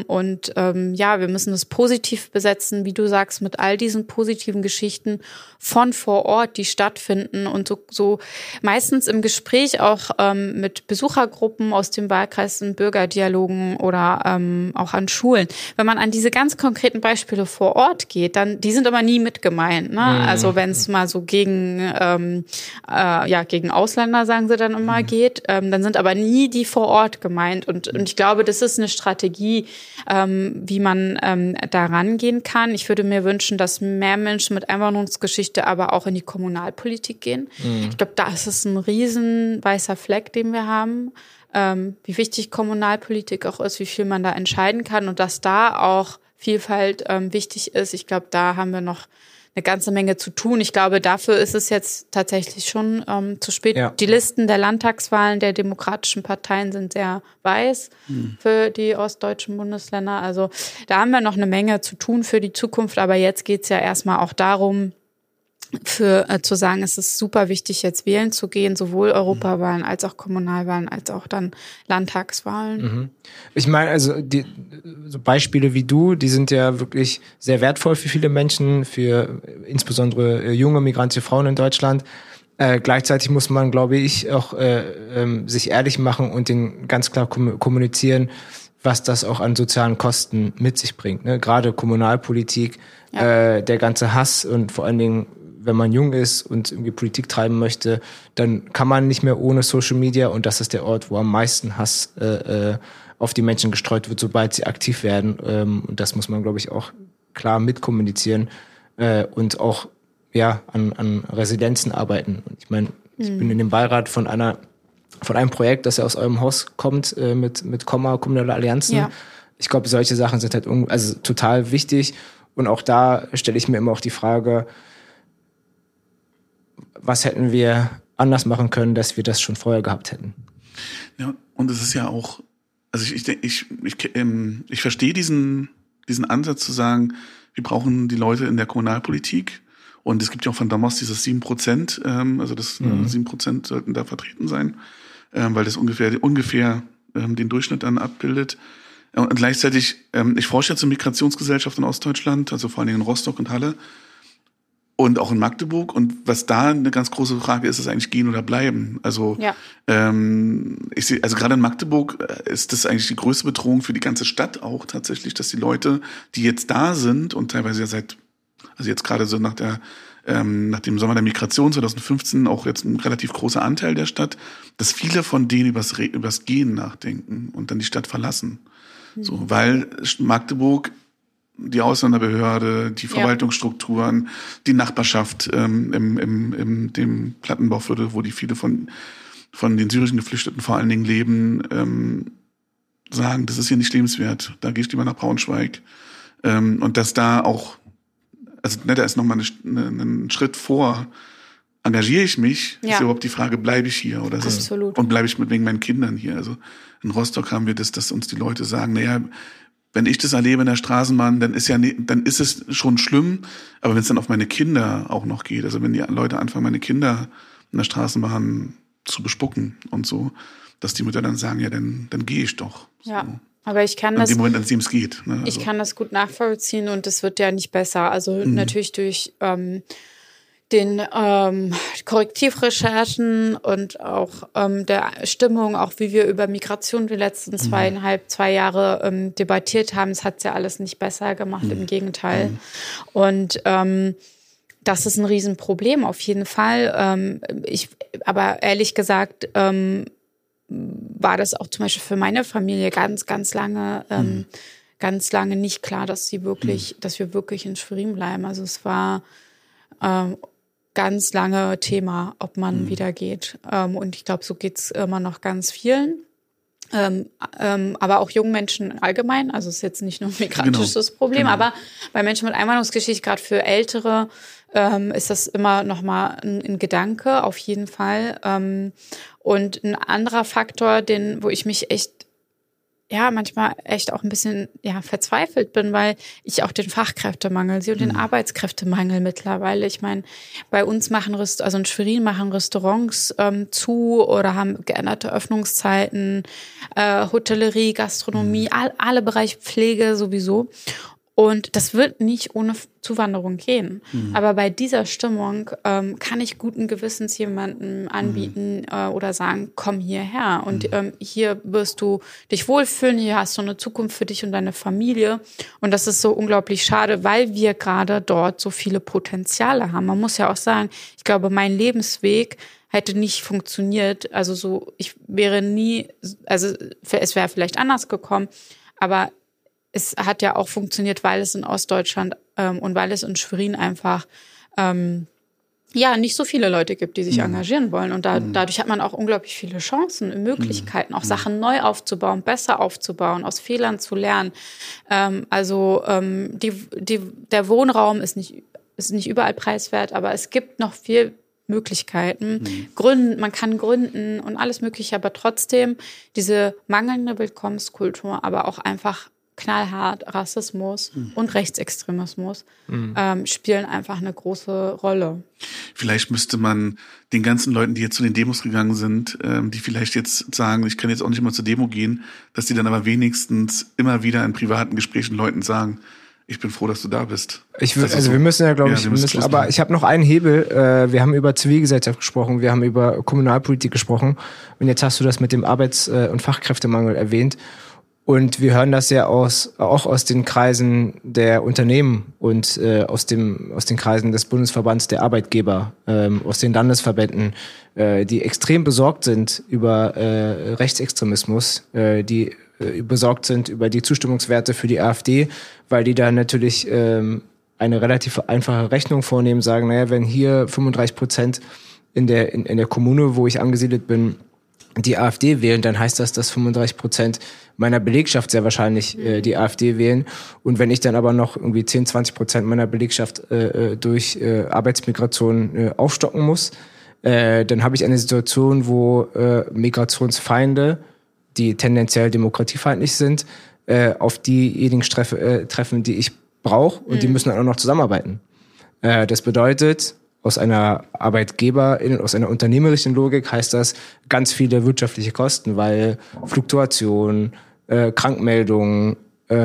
Wir müssen das positiv besetzen, wie du sagst, mit all diesen positiven Geschichten von vor Ort, die stattfinden und so meistens im Gespräch auch mit Besuchergruppen aus dem Wahlkreis in Bürgerdialogen oder auch an Schulen. Wenn man an diese ganz konkreten Beispiele vor Ort geht, dann die sind aber nie mit gemeint. Ne? Also wenn es mal so gegen Ausländer, sagen sie dann immer, geht, dann sind aber nie die vor Ort gemeint. Und ich glaube, das ist eine Strategie, wie man da rangehen kann. Ich würde mir wünschen, dass mehr Menschen mit Einwanderungsgeschichte aber auch in die Kommunalpolitik gehen. Ich glaube, da ist es ein riesen weißer Fleck, den wir haben. Wie wichtig Kommunalpolitik auch ist, wie viel man da entscheiden kann und dass da auch Vielfalt wichtig ist. Ich glaube, da haben wir noch eine ganze Menge zu tun. Ich glaube, dafür ist es jetzt tatsächlich schon zu spät. Ja. Die Listen der Landtagswahlen der demokratischen Parteien sind sehr weiß für die ostdeutschen Bundesländer. Also da haben wir noch eine Menge zu tun für die Zukunft. Aber jetzt geht's ja erstmal auch darum, zu sagen, es ist super wichtig, jetzt wählen zu gehen, sowohl Europawahlen als auch Kommunalwahlen, als auch dann Landtagswahlen. Ich meine, also so Beispiele wie du, die sind ja wirklich sehr wertvoll für viele Menschen, für insbesondere junge migrantische Frauen in Deutschland. Gleichzeitig muss man, glaube ich, auch sich ehrlich machen und den ganz klar kommunizieren, was das auch an sozialen Kosten mit sich bringt. Ne? Gerade Kommunalpolitik, der ganze Hass und vor allen Dingen, wenn man jung ist und irgendwie Politik treiben möchte, dann kann man nicht mehr ohne Social Media und das ist der Ort, wo am meisten Hass auf die Menschen gestreut wird, sobald sie aktiv werden. Und das muss man, glaube ich, auch klar mitkommunizieren und auch an Resilienzen arbeiten. Und ich meine, ich bin in dem Beirat von einem Projekt, das ja aus eurem Haus kommt, mit kommunale Allianzen. Ja. Ich glaube, solche Sachen sind halt total wichtig. Und auch da stelle ich mir immer auch die Frage, was hätten wir anders machen können, dass wir das schon vorher gehabt hätten? Ja, und es ist ja auch, also ich verstehe diesen Ansatz zu sagen, wir brauchen die Leute in der Kommunalpolitik. Und es gibt ja auch von Damos dieses 7%, also das 7% sollten da vertreten sein, weil das ungefähr den Durchschnitt dann abbildet. Und gleichzeitig, ich forsche ja zur Migrationsgesellschaft in Ostdeutschland, also vor allen Dingen in Rostock und Halle und auch in Magdeburg. Und was da eine ganz große Frage ist eigentlich gehen oder bleiben. Also ich sehe, also gerade in Magdeburg ist das eigentlich die größte Bedrohung für die ganze Stadt auch tatsächlich, dass die Leute, die jetzt da sind und teilweise ja also jetzt gerade so nach dem Sommer der Migration 2015 auch jetzt ein relativ großer Anteil der Stadt, dass viele von denen übers Gehen nachdenken und dann die Stadt verlassen. So, weil Magdeburg, die Ausländerbehörde, die Verwaltungsstrukturen, die Nachbarschaft im dem Plattenbauviertel, wo die viele von den syrischen Geflüchteten vor allen Dingen leben, sagen, das ist hier nicht lebenswert, da gehst du lieber nach Braunschweig. Und dass da auch, also da ist nochmal ein Schritt vor, engagiere ich mich, ist überhaupt die Frage, bleibe ich hier oder und bleibe ich wegen meinen Kindern hier? Also in Rostock haben wir das, dass uns die Leute sagen, naja, wenn ich das erlebe in der Straßenbahn, dann ist es schon schlimm, aber wenn es dann auf meine Kinder auch noch geht, also wenn die Leute anfangen, meine Kinder in der Straßenbahn zu bespucken und so, dass die Mütter dann sagen, ja, dann gehe ich doch. Ja. So. Aber ich kann in dem Moment, an dem es geht. Ne? Ich kann das gut nachvollziehen und es wird ja nicht besser. Also natürlich durch den Korrektivrecherchen und auch der Stimmung, auch wie wir über Migration die letzten 2 Jahre debattiert haben, es hat es ja alles nicht besser gemacht, im Gegenteil. Und das ist ein Riesenproblem auf jeden Fall. Aber ehrlich gesagt war das auch zum Beispiel für meine Familie ganz, ganz lange nicht klar, dass wir wirklich in Schwerin bleiben. Also es war ganz lange Thema, ob man wieder geht. Und ich glaube, so geht's immer noch ganz vielen. Aber auch jungen Menschen allgemein. Also es ist jetzt nicht nur ein migrantisches Problem, aber bei Menschen mit Einwanderungsgeschichte, gerade für Ältere, ist das immer noch mal ein Gedanke, auf jeden Fall. Und ein anderer Faktor, wo ich mich manchmal echt auch ein bisschen verzweifelt bin, weil ich auch den Fachkräftemangel sehe und den Arbeitskräftemangel mittlerweile. Ich meine, bei uns in Schwerin machen Restaurants zu oder haben geänderte Öffnungszeiten, Hotellerie, Gastronomie, alle Bereiche Pflege sowieso. Und das wird nicht ohne Zuwanderung gehen. Aber bei dieser Stimmung kann ich guten Gewissens jemandem anbieten oder sagen, komm hierher. Und hier wirst du dich wohlfühlen, hier hast du eine Zukunft für dich und deine Familie. Und das ist so unglaublich schade, weil wir gerade dort so viele Potenziale haben. Man muss ja auch sagen, ich glaube, mein Lebensweg hätte nicht funktioniert. Also es wäre vielleicht anders gekommen, aber es hat ja auch funktioniert, weil es in Ostdeutschland und weil es in Schwerin einfach nicht so viele Leute gibt, die sich engagieren wollen. Und dadurch hat man auch unglaublich viele Chancen und Möglichkeiten, auch Sachen neu aufzubauen, besser aufzubauen, aus Fehlern zu lernen. Der Wohnraum ist nicht überall preiswert, aber es gibt noch viel Möglichkeiten. Man kann gründen und alles Mögliche, aber trotzdem diese mangelnde Willkommenskultur, aber auch einfach knallhart Rassismus und Rechtsextremismus spielen einfach eine große Rolle. Vielleicht müsste man den ganzen Leuten, die jetzt zu den Demos gegangen sind, die vielleicht jetzt sagen, ich kann jetzt auch nicht mal zur Demo gehen, dass die dann aber wenigstens immer wieder in privaten Gesprächen Leuten sagen, ich bin froh, dass du da bist. Wir müssen ja, glaube ich, aber ich habe noch einen Hebel. Wir haben über Zivilgesellschaft gesprochen, wir haben über Kommunalpolitik gesprochen und jetzt hast du das mit dem Arbeits- und Fachkräftemangel erwähnt. Und wir hören das ja auch aus den Kreisen der Unternehmen und aus den Kreisen des Bundesverbands der Arbeitgeber, aus den Landesverbänden, die extrem besorgt sind über Rechtsextremismus, die besorgt sind über die Zustimmungswerte für die AfD, weil die da natürlich eine relativ einfache Rechnung vornehmen, sagen, naja, wenn hier 35% in der Kommune, wo ich angesiedelt bin, die AfD wählen, dann heißt das, dass 35% meiner Belegschaft sehr wahrscheinlich die AfD wählen. Und wenn ich dann aber noch irgendwie 10-20% meiner Belegschaft durch Arbeitsmigration aufstocken muss, dann habe ich eine Situation, wo Migrationsfeinde, die tendenziell demokratiefeindlich sind, auf diejenigen treffen, die ich brauche, und die müssen dann auch noch zusammenarbeiten. Das bedeutet, aus einer Arbeitgeberin, aus einer unternehmerischen Logik heißt das ganz viele wirtschaftliche Kosten, weil Fluktuation, Krankmeldungen,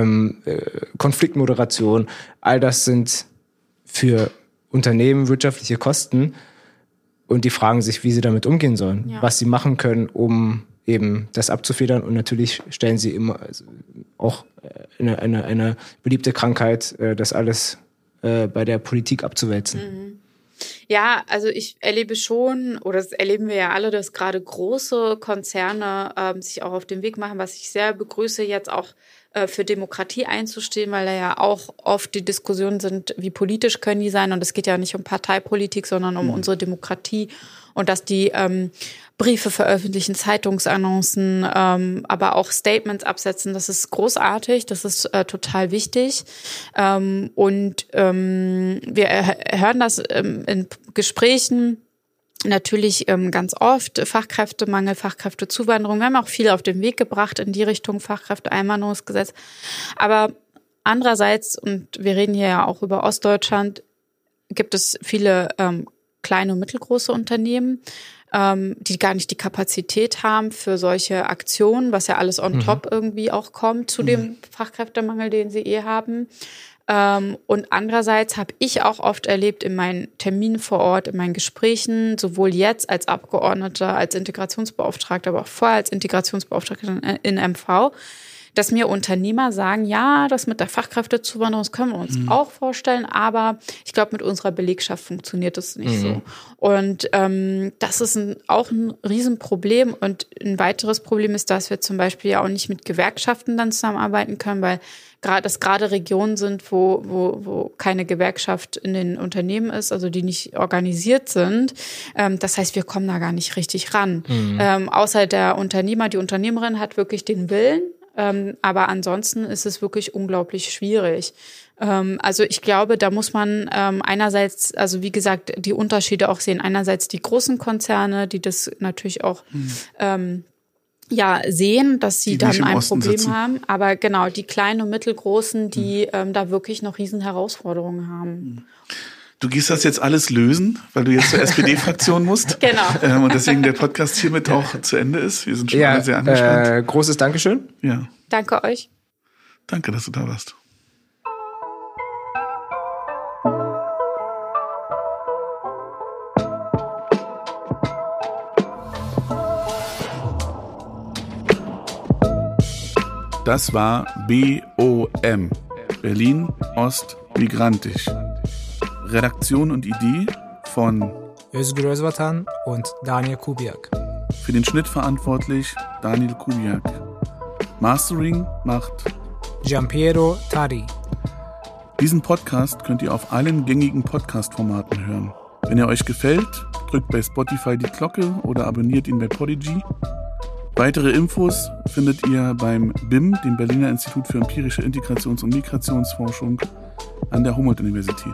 Konfliktmoderation, all das sind für Unternehmen wirtschaftliche Kosten und die fragen sich, wie sie damit umgehen sollen, was sie machen können, um eben das abzufedern, und natürlich stellen sie immer auch eine beliebte Krankheit, das alles bei der Politik abzuwälzen. Mhm. Ja, also ich erlebe schon, oder das erleben wir ja alle, dass gerade große Konzerne sich auch auf den Weg machen, was ich sehr begrüße, jetzt auch für Demokratie einzustehen, weil da ja auch oft die Diskussionen sind, wie politisch können die sein, und es geht ja nicht um Parteipolitik, sondern um unsere Demokratie, und dass die Briefe veröffentlichen, Zeitungsannoncen, aber auch Statements absetzen. Das ist großartig, das ist total wichtig. Und wir hören das in Gesprächen natürlich ganz oft, Fachkräftemangel, Fachkräftezuwanderung. Wir haben auch viel auf den Weg gebracht in die Richtung Fachkräfteeinwanderungsgesetz. Aber andererseits, und wir reden hier ja auch über Ostdeutschland, gibt es viele kleine und mittelgroße Unternehmen, die gar nicht die Kapazität haben für solche Aktionen, was ja alles on top irgendwie auch kommt zu dem Fachkräftemangel, den sie haben. Und andererseits habe ich auch oft erlebt in meinen Terminen vor Ort, in meinen Gesprächen, sowohl jetzt als Abgeordneter, als Integrationsbeauftragter, aber auch vorher als Integrationsbeauftragter in MV, dass mir Unternehmer sagen, ja, das mit der Fachkräftezuwanderung, das können wir uns auch vorstellen, aber ich glaube, mit unserer Belegschaft funktioniert das nicht so. Und das ist auch ein Riesenproblem. Und ein weiteres Problem ist, dass wir zum Beispiel ja auch nicht mit Gewerkschaften dann zusammenarbeiten können, weil das gerade Regionen sind, wo keine Gewerkschaft in den Unternehmen ist, also die nicht organisiert sind. Das heißt, wir kommen da gar nicht richtig ran. Außer der Unternehmer, die Unternehmerin hat wirklich den Willen, aber ansonsten ist es wirklich unglaublich schwierig. Also ich glaube, da muss man einerseits, also wie gesagt, die Unterschiede auch sehen. Einerseits die großen Konzerne, die das natürlich auch sehen, dass sie dann ein Problem haben. Aber genau, die kleinen und mittelgroßen, die da wirklich noch riesen Herausforderungen haben. Du gehst das jetzt alles lösen, weil du jetzt zur SPD-Fraktion musst. Genau. Und deswegen der Podcast hiermit auch zu Ende ist. Wir sind schon alle sehr angespannt. Großes Dankeschön. Ja. Danke euch. Danke, dass du da warst. Das war BOM, Berlin Ost Migrantisch. Redaktion und Idee von Özgür Özvatan und Daniel Kubiak. Für den Schnitt verantwortlich Daniel Kubiak. Mastering macht Giampiero Tari. Diesen Podcast könnt ihr auf allen gängigen Podcast-Formaten hören. Wenn er euch gefällt, drückt bei Spotify die Glocke oder abonniert ihn bei Podigy. Weitere Infos findet ihr beim BIM, dem Berliner Institut für empirische Integrations- und Migrationsforschung an der Humboldt-Universität.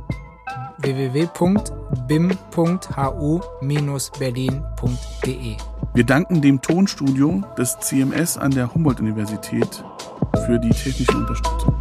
www.bim.hu-berlin.de. Wir danken dem Tonstudio des CMS an der Humboldt-Universität für die technische Unterstützung.